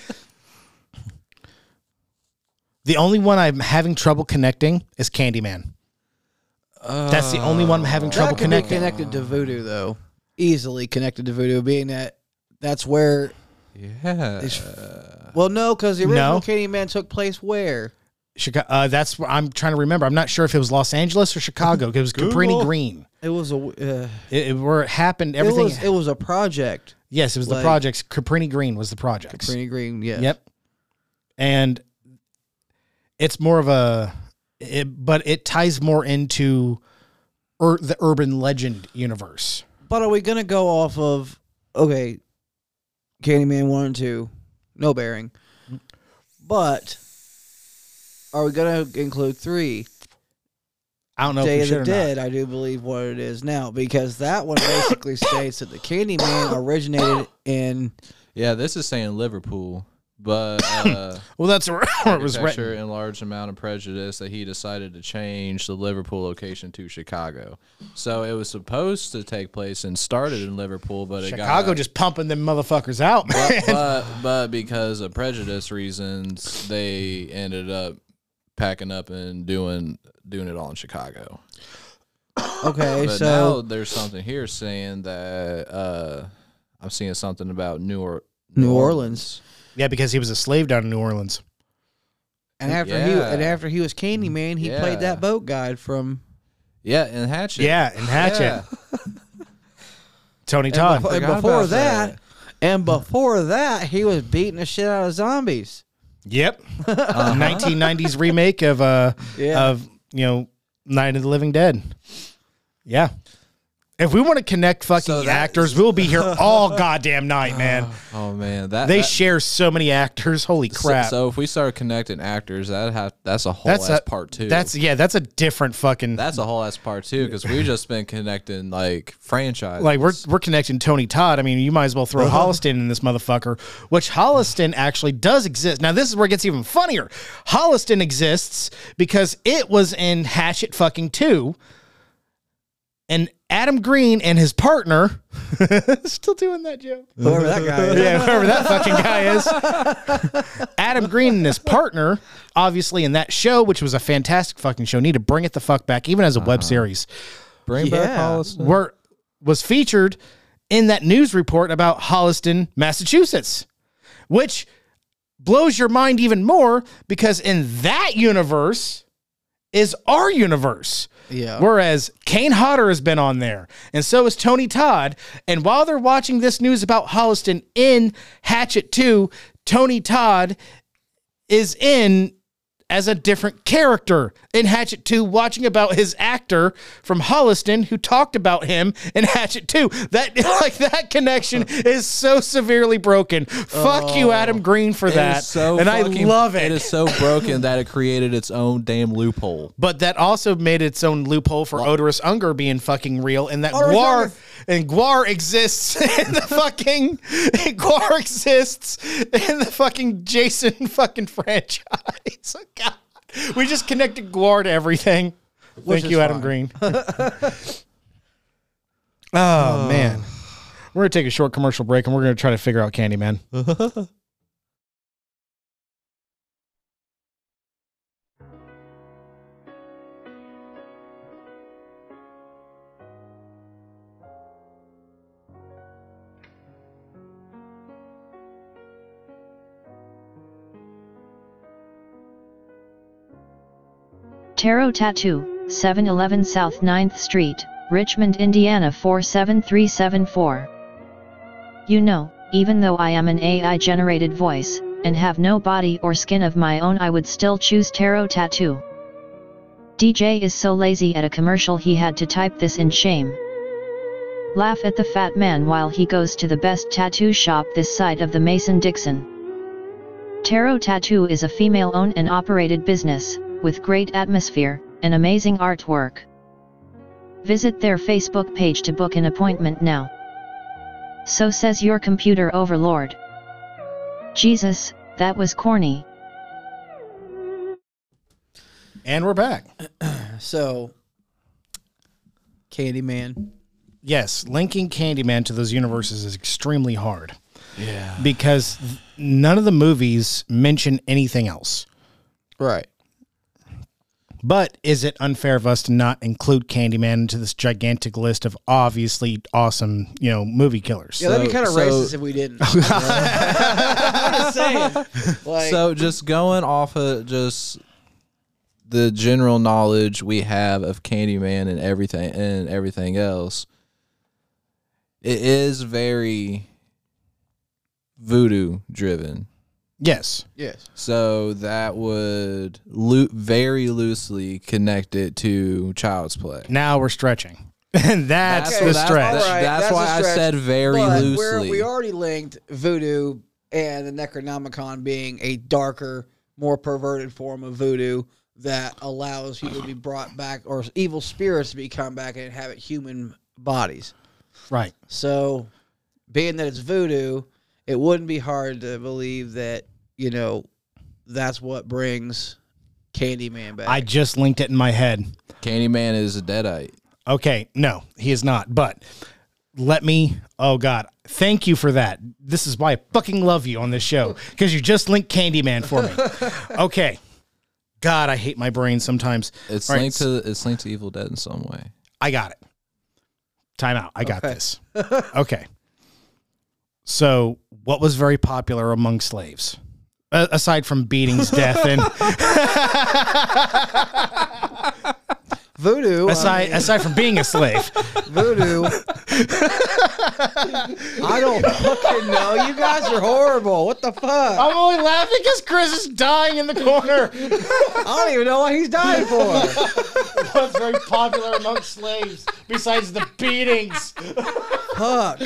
The only one I'm having trouble connecting is Candyman. That's the only one I'm having trouble connecting. Connected to voodoo, though. Easily connected to voodoo, being that's where. Yeah. Well, no, because the original Candyman took place where? Chicago. That's what I'm trying to remember. I'm not sure if it was Los Angeles or Chicago. It was Cabrini Green. It was where it happened. Everything. It was a project. Yes, it was the projects. Cabrini Green was the project. Cabrini Green. Yeah. Yep. And it's more of but it ties more into the urban legend universe. But are we going to go off of, Candyman 1 and 2, no bearing. But are we going to include 3? I don't know Day if of we the should or Dead, not. I do believe what it is now, because that one basically states that the Candyman originated in... Yeah, this is saying Liverpool, But Well, that's where it was architecture written. and large amount of prejudice that he decided to change the Liverpool location to Chicago. So it was supposed to take place and started in Liverpool, but Chicago it got, just pumping them motherfuckers out, man. but because of prejudice reasons, they ended up packing up and doing it all in Chicago. Okay, But so now there's something here saying that I'm seeing something about New Orleans. Yeah, because he was a slave down in New Orleans. And after he was Candyman, he played Yeah. that boat guide from Yeah, and Hatchet. Yeah, and Hatchet. Yeah. Tony Todd. and forgot before about that, that. and before that, he was beating the shit out of zombies. Yep. 1990s remake of Night of the Living Dead. Yeah. If we want to connect fucking actors, we'll be here all goddamn night, man. Oh man, They share so many actors. Holy crap. So if we start connecting actors, that's a whole ass part two. That's a different fucking That's a whole ass part two because we've just been connecting like franchises. like we're connecting Tony Todd. I mean, you might as well throw Holliston in this motherfucker, which Holliston actually does exist. Now, this is where it gets even funnier. Holliston exists because it was in Hatchet fucking 2. And Adam Green and his partner, still doing that joke. Whoever that guy is. Yeah, whoever that fucking guy is. Adam Green and his partner, obviously in that show, which was a fantastic fucking show, need to bring it the fuck back, even as a web series. Bring back Yeah. Holliston. Was featured in that news report about Holliston, Massachusetts, which blows your mind even more because in that universe is our universe. Yeah. Whereas Kane Hodder has been on there, and so is Tony Todd. And while they're watching this news about Holliston in Hatchet 2, Tony Todd is in as a different character in Hatchet 2, watching about his actor from Holliston who talked about him in Hatchet 2. That connection is so severely broken. Fuck you, Adam Green, for It that. is so and I fucking- love it. It is so broken that it created its own damn loophole. But that also made its own loophole for Odorous Unger being fucking real, and that Odorous Unger. Gwar exists in the fucking Gwar exists in the fucking Jason fucking franchise. Oh, God. We just connected Gwar to everything. Which Thank is you, Adam fine. Green. Oh man. We're gonna take a short commercial break and we're gonna try to figure out Candyman. Tarot Tattoo, 711 South 9th Street, Richmond, Indiana 47374. You know, even though I am an AI-generated voice, and have no body or skin of my own, I would still choose Tarot Tattoo. DJ is so lazy at a commercial he had to type this in shame. Laugh at the fat man while he goes to the best tattoo shop this side of the Mason-Dixon. Tarot Tattoo is a female-owned and operated business, with great atmosphere and amazing artwork. Visit their Facebook page to book an appointment now. So says your computer overlord. Jesus, that was corny. And we're back. So, Candyman. Yes, linking Candyman to those universes is extremely hard. Yeah. Because none of the movies mention anything else. Right. But is it unfair of us to not include Candyman into this gigantic list of obviously awesome, movie killers? Yeah, that'd be kind of So- racist if we didn't. I'm just saying. Like, So just going off of just the general knowledge we have of Candyman and everything else, it is very voodoo driven. Yes. yes. So that would very loosely connect it to Child's Play. Now we're stretching. And that's Okay, the that's stretch. all right. That's that's why a I stretch. said very But loosely. we already linked voodoo and the Necronomicon being a darker, more perverted form of voodoo that allows people to be brought back, or evil spirits to become back and inhabit human bodies. Right. So, being that it's voodoo, it wouldn't be hard to believe that, you know, that's what brings Candyman back. I just linked it in my head. Candyman is a deadite. Okay, no, he is not. But let me, oh God, thank you for that. This is why I fucking love you on this show, because you just linked Candyman for me. Okay. God, I hate my brain sometimes. It's All right, linked to Evil Dead in some way. I got it. Time out. I got this. Okay. So, what was very popular among slaves? Aside from beatings, death, and voodoo. Aside from being a slave. Voodoo. I don't fucking know. You guys are horrible. What the fuck? I'm only laughing because Chris is dying in the corner. I don't even know what he's dying for. What's very popular among slaves besides the beatings? Fuck.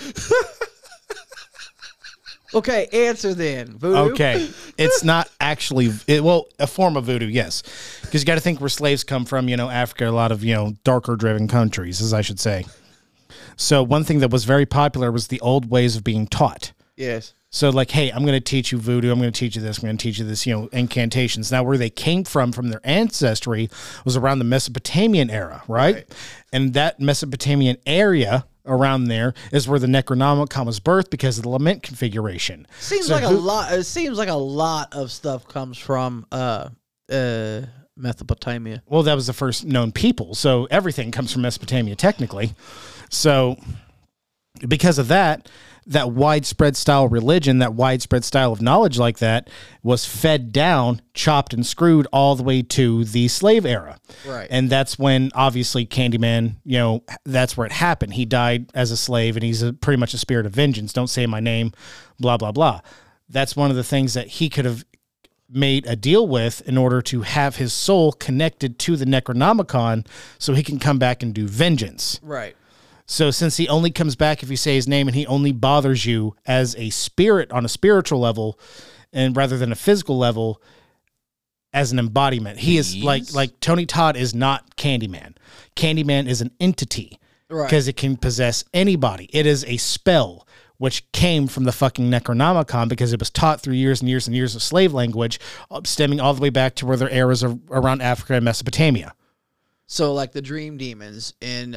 Okay, answer then. Voodoo? Okay. It's not actually, a form of voodoo, yes. Because you got to think where slaves come from, Africa, a lot of, darker driven countries, as I should say. So one thing that was very popular was the old ways of being taught. Yes. So like, hey, I'm going to teach you voodoo. I'm going to teach you this. I'm going to teach you this, incantations. Now, where they came from their ancestry was around the Mesopotamian era, right? And that Mesopotamian area around there is where the Necronomicon was birthed because of the lament configuration. Seems like a lot. It seems like a lot of stuff comes from Mesopotamia. Well, that was the first known people, so everything comes from Mesopotamia technically. So because of that widespread style religion, that widespread style of knowledge like that was fed down, chopped and screwed all the way to the slave era. Right. And that's when obviously Candyman, that's where it happened. He died as a slave and he's pretty much a spirit of vengeance. Don't say my name, blah, blah, blah. That's one of the things that he could have made a deal with in order to have his soul connected to the Necronomicon so he can come back and do vengeance. Right. So since he only comes back if you say his name and he only bothers you as a spirit on a spiritual level and rather than a physical level as an embodiment, he is like Tony Todd is not Candyman. Candyman is an entity because it can possess anybody. It is a spell which came from the fucking Necronomicon because it was taught through years and years and years of slave language stemming all the way back to where their eras are around Africa and Mesopotamia. So like the dream demons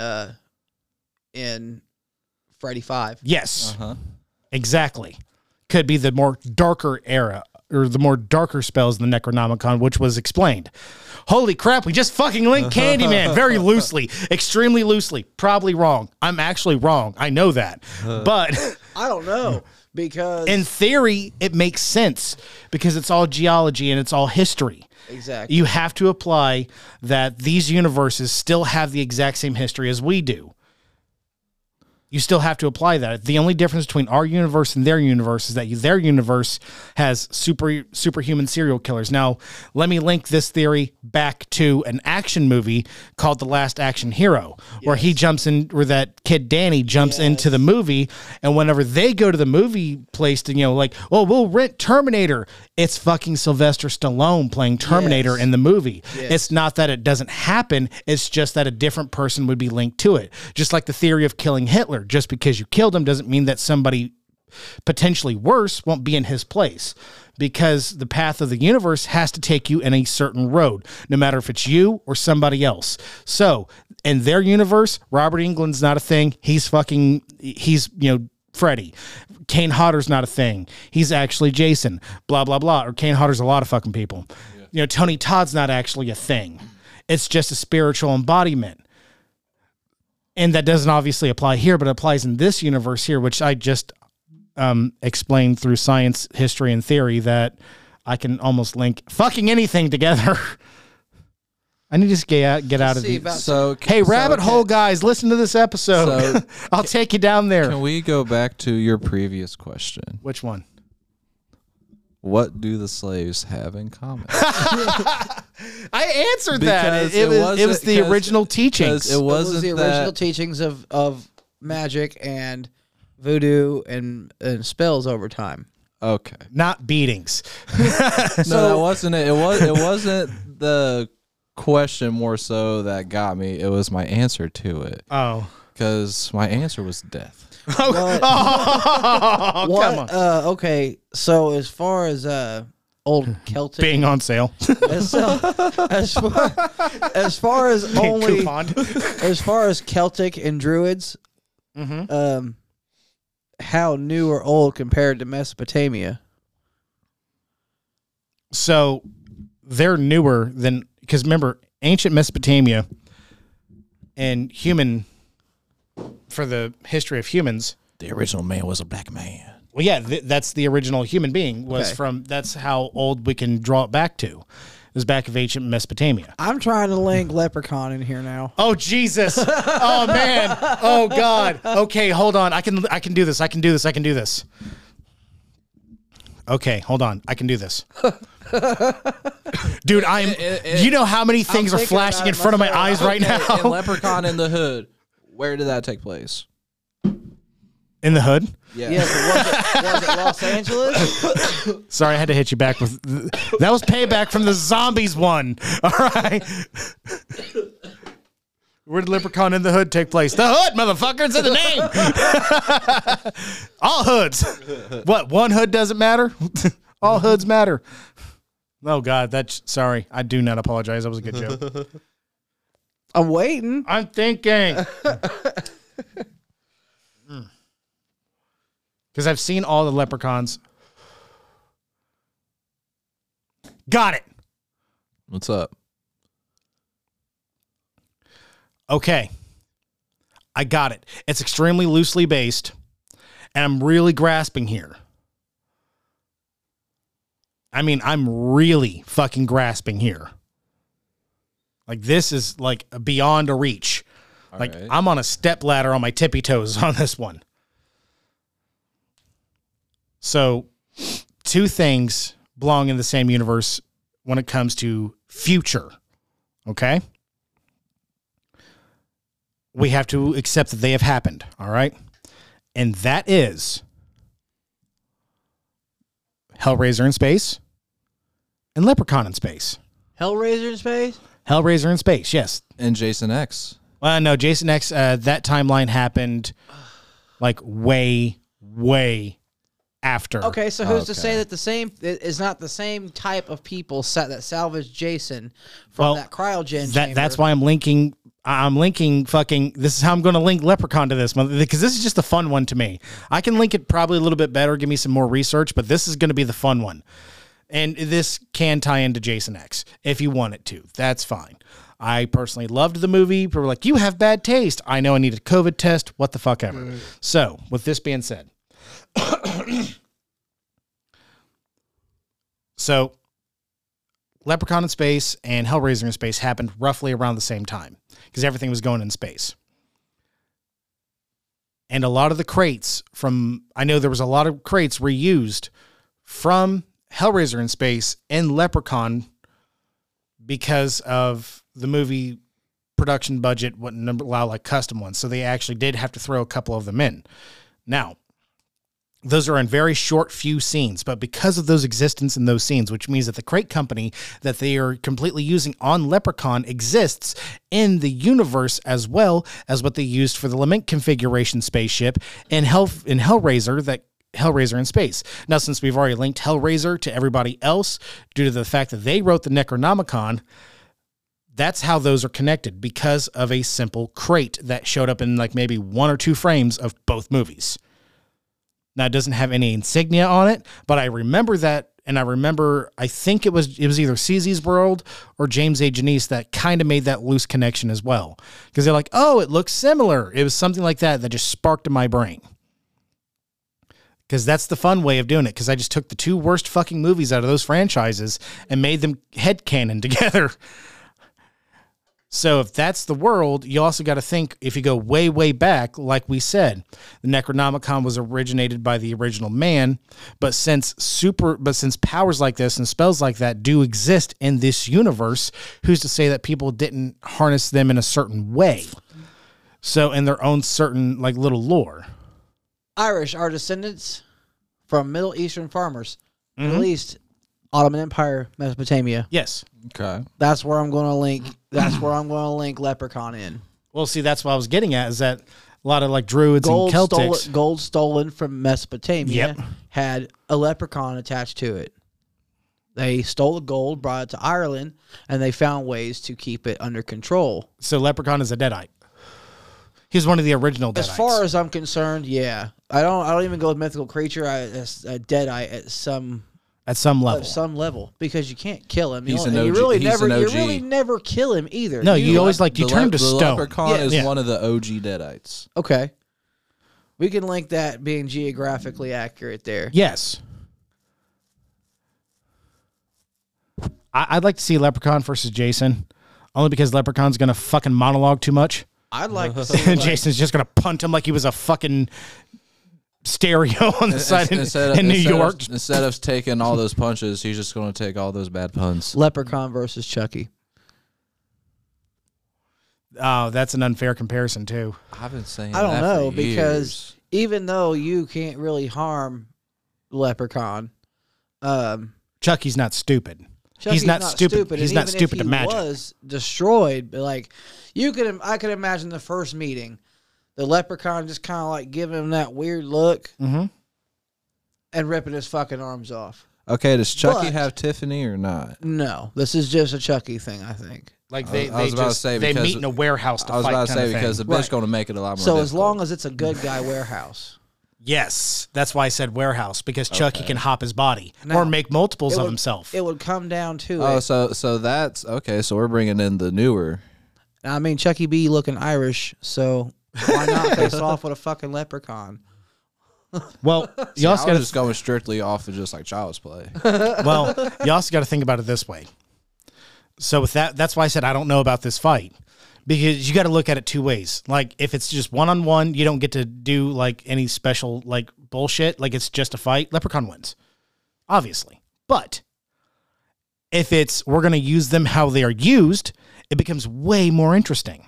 in Freddy 5. Yes, exactly. Could be the more darker era or the more darker spells in the Necronomicon, which was explained. Holy crap, we just fucking linked Candyman very loosely, extremely loosely. Probably wrong. I'm actually wrong. I know that. But I don't know because in theory, it makes sense because it's all geology and it's all history. Exactly. You have to apply that these universes still have the exact same history as we do. You still have to apply that. The only difference between our universe and their universe is that their universe has superhuman serial killers. Now, let me link this theory back to an action movie called The Last Action Hero, where he jumps in, where that kid Danny jumps into the movie, and whenever they go to the movie place to, we'll rent Terminator, it's fucking Sylvester Stallone playing Terminator in the movie. Yes. It's not that it doesn't happen, it's just that a different person would be linked to it. Just like the theory of killing Hitler. Just because you killed him doesn't mean that somebody potentially worse won't be in his place, because the path of the universe has to take you in a certain road, no matter if it's you or somebody else. So in their universe, Robert Englund's not a thing. He's Freddy. Kane Hodder's not a thing. He's actually Jason, blah, blah, blah. Or Kane Hodder's a lot of fucking people. Yeah. Tony Todd's not actually a thing. It's just a spiritual embodiment. And that doesn't obviously apply here, but it applies in this universe here, which I just explained through science, history, and theory that I can almost link fucking anything together. I need to get out of the... Hey, rabbit hole guys, listen to this episode. I'll take you down there. Can we go back to your previous question? Which one? What do the slaves have in common? I answered that. It was the original teachings. It was the original teachings of magic and voodoo and spells over time. Okay. Not beatings. No, that wasn't it. It wasn't the question more so that got me. It was my answer to it. Oh. Because my answer was death. Oh, come on. Okay, so as far as old Celtic Being on sale. as far as only Couponed. as far as Celtic and Druids, how new or old compared to Mesopotamia? So they're newer than, because remember, ancient Mesopotamia and human, for the history of humans, The original man was a black man. well, yeah, that's the original human being was Okay. from, that's how old we can draw it back to. It was back of ancient Mesopotamia. I'm trying to link Leprechaun in here now. Oh, Jesus. Oh, man. Oh, God. Okay, hold on. I can do this. I can do this. Okay, hold on. I can do this. Dude, you know how many things are thinking flashing about in it front of my myself. eyes right And now? Leprechaun in the Hood. Where did that take place? In the hood? Yeah, but was it Los Angeles? Sorry, I had to hit you back with... That was payback from the zombies one. All right. Where did Leprechaun in the Hood take place? The Hood, motherfucker. It's in the name. All hoods. What, one hood doesn't matter? All hoods matter. Oh, God. Sorry. I do not apologize. That was a good joke. I'm waiting. I'm thinking. Because I've seen all the leprechauns. Got it. What's up? Okay. I got it. It's extremely loosely based, and I'm really grasping here. I mean, I'm really fucking grasping here. Like, this is like beyond a reach. Like, right. I'm on a step ladder on my tippy toes on this one. So, two things belong in the same universe when it comes to future. Okay? We have to accept that they have happened. All right? And that is Hellraiser in space and Leprechaun in space. Hellraiser in space? Hellraiser in space, yes. And Jason X. No, Jason X, that timeline happened like way after. Okay, so who's to Okay. say that the same is not the same type of people that salvaged Jason from that cryogen chamber? That's why I'm linking fucking, this is how I'm going to link Leprechaun to this, because this is just a fun one to me. I can link it probably a little bit better, give me some more research, but this is going to be the fun one. And this can tie into Jason X if you want it to. That's fine. I personally loved the movie. People were like, you have bad taste. I know I need a COVID test. What the fuck ever. So, with this being said. So, Leprechaun in space and Hellraiser in space happened roughly around the same time because everything was going in space. And a lot of the crates I know there was a lot of crates reused from Hellraiser in space and Leprechaun because of the movie production budget wouldn't allow like custom ones. So they actually did have to throw a couple of them in. Now, those are in very short few scenes, but because of those existence in those scenes, which means that the crate company that they are completely using on Leprechaun exists in the universe as well as what they used for the Lament configuration spaceship in Hellraiser, that Hellraiser in space. Now, since we've already linked Hellraiser to everybody else due to the fact that they wrote the Necronomicon, that's how those are connected because of a simple crate that showed up in like maybe one or two frames of both movies. Now, it doesn't have any insignia on it, but I remember that, and I think it was either CZ's World or James A. Janice that kind of made that loose connection as well. Because they're like, oh, it looks similar. It was something like that just sparked in my brain. Because that's the fun way of doing it, because I just took the two worst fucking movies out of those franchises and made them headcanon together. So if that's the world, you also got to think, if you go way, way back, like we said, the Necronomicon was originated by the original man, but since powers like this and spells like that do exist in this universe, who's to say that people didn't harness them in a certain way? So in their own certain like little lore. Irish are descendants from Middle Eastern farmers. Middle East, Ottoman Empire, Mesopotamia. Yes. Okay. That's where I'm going to link. That's where I'm going to link Leprechaun in. Well, see, that's what I was getting at, is that a lot of like druids and Celtics. Gold stolen from Mesopotamia Yep. had a leprechaun attached to it. They stole the gold, brought it to Ireland, and they found ways to keep it under control. So Leprechaun is a Deadite. He's one of the original Deadites. As far as I'm concerned, yeah. I don't even go with mythical creature. A Deadite at some level, because you can't kill him. He's you an OG. really He's never an you OG. really never kill him either. No, you always you turn him to the stone. Leprechaun is Yeah. one of the OG Deadites. Okay. We can link that being geographically accurate there. Yes. I'd like to see Leprechaun versus Jason, only because Leprechaun's going to fucking monologue too much. I'd like to see And Jason's just going to punt him like he was a fucking stereo on the side in New York. Instead of taking all those punches, he's just going to take all those bad puns. Leprechaun versus Chucky. Oh, that's an unfair comparison, too. I've been saying I don't that know, for because years. even though you can't really harm Leprechaun, Chucky's not stupid. Chucky's He's not stupid. He's and not even stupid if to magic. He was destroyed, but like I could imagine the first meeting, the Leprechaun just kind of like giving him that weird look Mm-hmm. and ripping his fucking arms off. Okay, does Chucky But- have Tiffany or not? No, this is just a Chucky thing, I think. Like I was about to say, they because- meet in a warehouse to I was fight about to kind say of because the thing. bitch Right. going to make it a lot more So difficult. as long as it's a good guy warehouse, Yes, that's why I said warehouse, because Chucky Okay. can hop his body Now, or make multiples it of would- himself. it would come down to Oh, it. so that's okay. So we're bringing in the newer. I mean, Chucky B looking Irish, so why not face off with a fucking leprechaun? Well, See, you I also was got just going strictly off of just like Child's Play. well, you also got to think about it this way. So with that's why I said I don't know about this fight, because you got to look at it two ways. Like if it's just one-on-one, you don't get to do like any special like bullshit. Like it's just a fight. Leprechaun wins, obviously. But if it's we're gonna use them how they are used, it becomes way more interesting.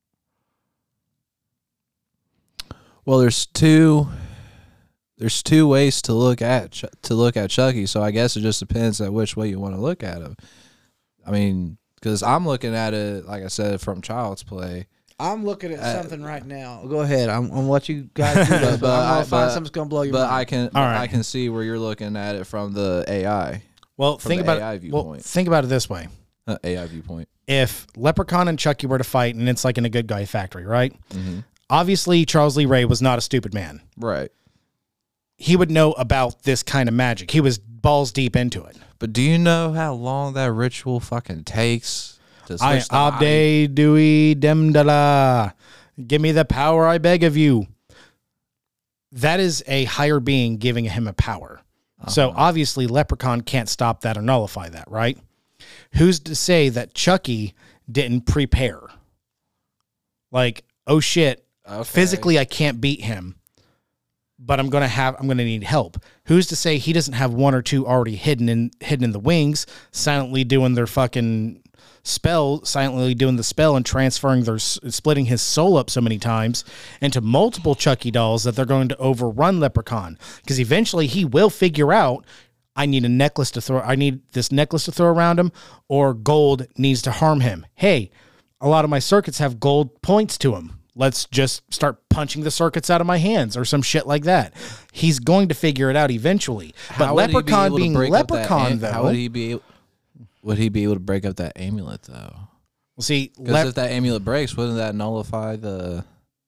Well, there's two ways to look at Chucky. So I guess it just depends at which way you want to look at him. I mean, because I'm looking at it, like I said, from Child's Play. I'm looking at something right now. Go ahead. I'm gonna let you guys do this, but I'm gonna find something that's gonna blow your But mind. I can see where you're looking at it from the AI. Well, From think the about AI it. viewpoint. Well, think about it this way. AI viewpoint. If Leprechaun and Chucky were to fight, and it's like in a good guy factory, right? Mm-hmm. Obviously, Charles Lee Ray was not a stupid man. Right. He would know about this kind of magic. He was balls deep into it. But do you know how long that ritual fucking takes to I switch the body? Abde Dewey Demdala. Give me the power, I beg of you. That is a higher being giving him a power. So obviously, Leprechaun can't stop that or nullify that, right? Who's to say that Chucky didn't prepare? Like, oh shit, Okay. physically I can't beat him, but I'm gonna need help. Who's to say he doesn't have one or two already hidden in the wings, silently doing their fucking spell, silently doing the spell and transferring splitting his soul up so many times into multiple Chucky dolls that they're going to overrun Leprechaun, because eventually he will figure out I need this necklace to throw around him, or gold needs to harm him. Hey, a lot of my circuits have gold points to them. Let's just start punching the circuits out of my hands or some shit like that. He's going to figure it out eventually. But How would he be Leprechaun able to being break up that Leprechaun, though. how would he be able to break up that amulet though? Well, see, Because if that amulet breaks, wouldn't that nullify the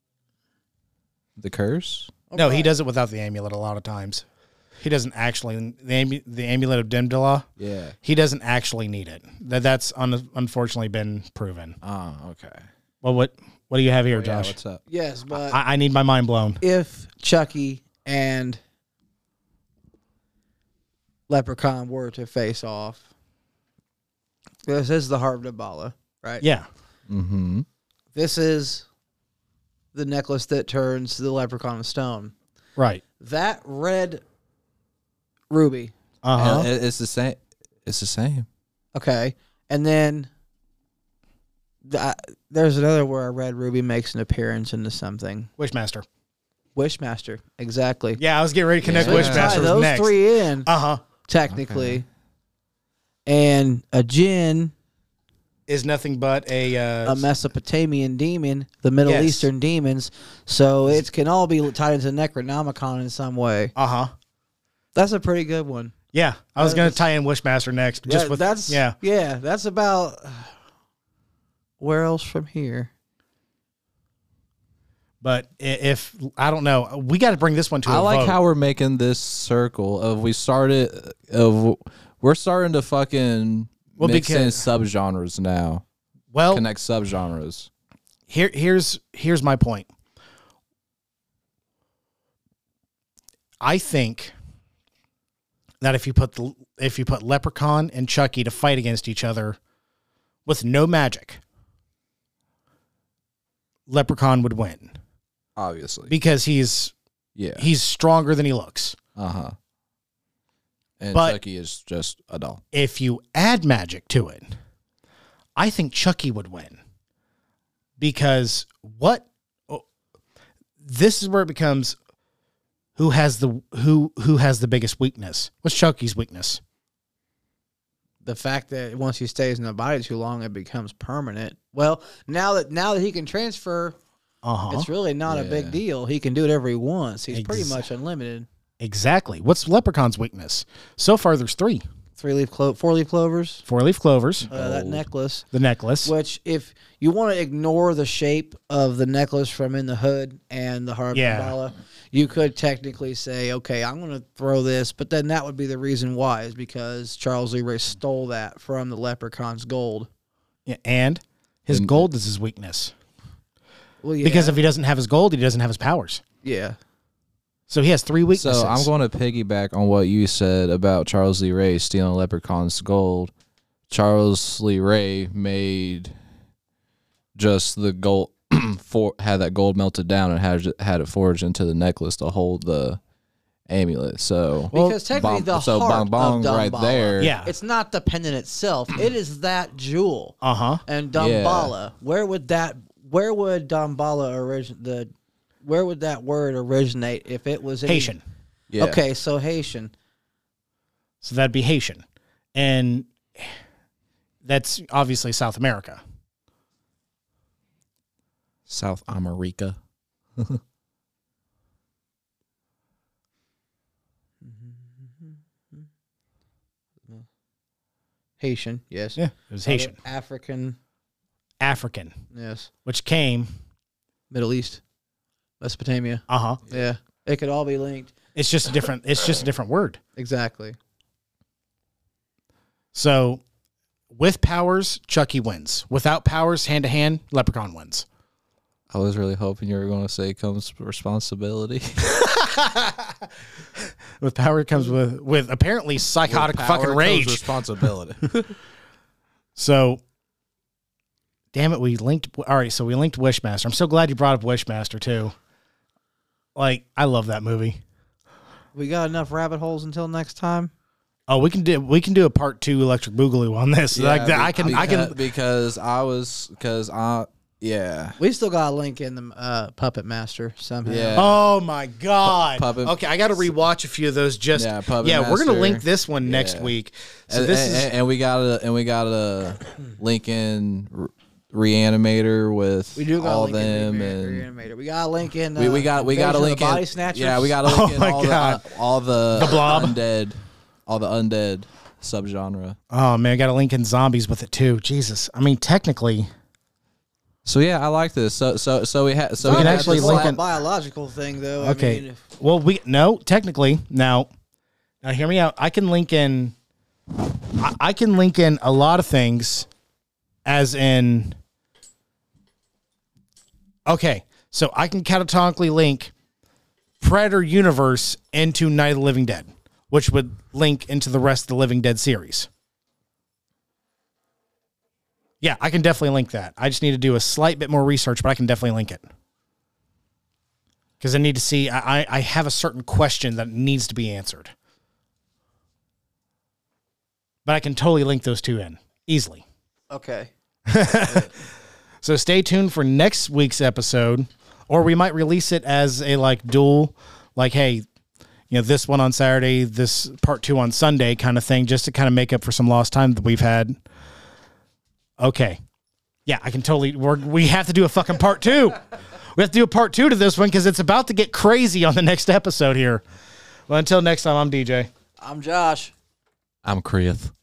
curse? no, he does it without the amulet a lot of times. He doesn't actually, the amulet of Demdala, Yeah. he doesn't actually need it. That's unfortunately been proven. Oh, okay. Well, what do you have here, Yeah, Josh? what's up? Yes, but I need my mind blown. if Chucky and Leprechaun were to face off, this is the Heart of Dabala, right? Yeah. Mm-hmm. This is the necklace that turns the Leprechaun to stone. Right. That red ruby, Uh-huh. It's the same. It's the same. okay, and then there's another where a red ruby makes an appearance into something. Wishmaster. Wishmaster, exactly. Yeah, I was getting ready to connect Yeah. So you tie Wishmaster those next. three in, Uh-huh. technically, Okay. and a djinn is nothing but a Mesopotamian demon, the Middle Yes. Eastern demons. So it can all be tied into Necronomicon in some way. That's a pretty good one. Yeah, I was going to That's- tie in Wishmaster next. Just with that's that's about where else from here. But if I don't know, we got to bring this one to. I a like vote. how we're making this circle of we're starting to fucking Well, mix in because- subgenres now. Well, Connect subgenres. here's my point. I think that if you put Leprechaun and Chucky to fight against each other with no magic, Leprechaun would win Obviously. because he's Yeah. stronger than he looks. Uh-huh. And But- Chucky is just a doll. If you add magic to it, I think Chucky would win. Because this is where it becomes who has the biggest weakness. What's Chucky's weakness? The fact that once he stays in the body too long, it becomes permanent. Well, now that he can transfer, it's really not a big Yeah. deal. He can do whatever he wants. He's pretty Ex- much unlimited. Exactly. What's Leprechaun's weakness? So far, there's 3. 4-leaf clovers. 4-leaf clovers, That necklace. the necklace. Which, if you want to ignore the shape of the necklace from In the Hood and the Heart of Yeah. Damballa, you could technically say, okay, I'm going to throw this, but then that would be the reason why, is because Charles Lee Ray stole that from the Leprechaun's gold. Yeah, and his gold is his weakness. Well, yeah. Because if he doesn't have his gold, he doesn't have his powers. yeah. So he has 3 weaknesses. So I'm going to piggyback on what you said about Charles Lee Ray stealing Leprechaun's gold. Charles Lee Ray made just the gold had that gold melted down and had it forged into the necklace to hold the amulet. So Because technically the so heart Bong of Bong right Damballa, there. Yeah. it's not the pendant itself. It is that jewel. Uh-huh. And Damballa, where would Damballa where would that word originate if it was Haitian. Yeah. Okay, so Haitian. So that'd be Haitian. And that's obviously South America. South America. Haitian, yes. Yeah, it was Haitian. African, African, yes. which came, Middle East, Mesopotamia. uh-huh. Yeah. It could all be linked. It's just a different word. Exactly. So with powers, Chucky wins. Without powers, hand to hand, Leprechaun wins. I was really hoping you were going to say comes responsibility. With power comes with apparently psychotic fucking rage. Responsibility. So, damn it, we linked. All right, so we linked Wishmaster. I'm so glad you brought up Wishmaster too. Like, I love that movie. We got enough rabbit holes until next time. Oh, we can do a part 2 Electric Boogaloo on this. Yeah. We still got a link in the Puppet Master somehow. Yeah. Oh my god. Puppet- Okay, I got to rewatch a few of those. Puppet we're gonna Master. link this one next Yeah. week. So and, this is and we gotta link in Reanimator with We do got all a link them in and Reanimator. We got a link in. we got Invasion of link the Body in Snatchers. Yeah, we got to link in my God. all the Blob. undead subgenre. oh man, I got to link in zombies with it too. Jesus, I mean technically, So yeah, I like this. So we had We can had actually this link a in- biological thing, though. okay. I mean, Well, technically now hear me out. I can link in. I can link in a lot of things, as in. Okay, so I can catatomically link Predator universe into Night of the Living Dead, which would link into the rest of the Living Dead series. Yeah, I can definitely link that. I just need to do a slight bit more research, but I can definitely link it. Because I need to see, I have a certain question that needs to be answered. But I can totally link those two in easily. okay. So stay tuned for next week's episode, or we might release it as a dual, hey, this one on Saturday, this part 2 on Sunday kind of thing, just to kind of make up for some lost time that we've had. Okay. Yeah, I can totally. We have to do a fucking part 2. We have to do a part 2 to this one because it's about to get crazy on the next episode here. Well, until next time, I'm DJ. I'm Josh. I'm Krieth.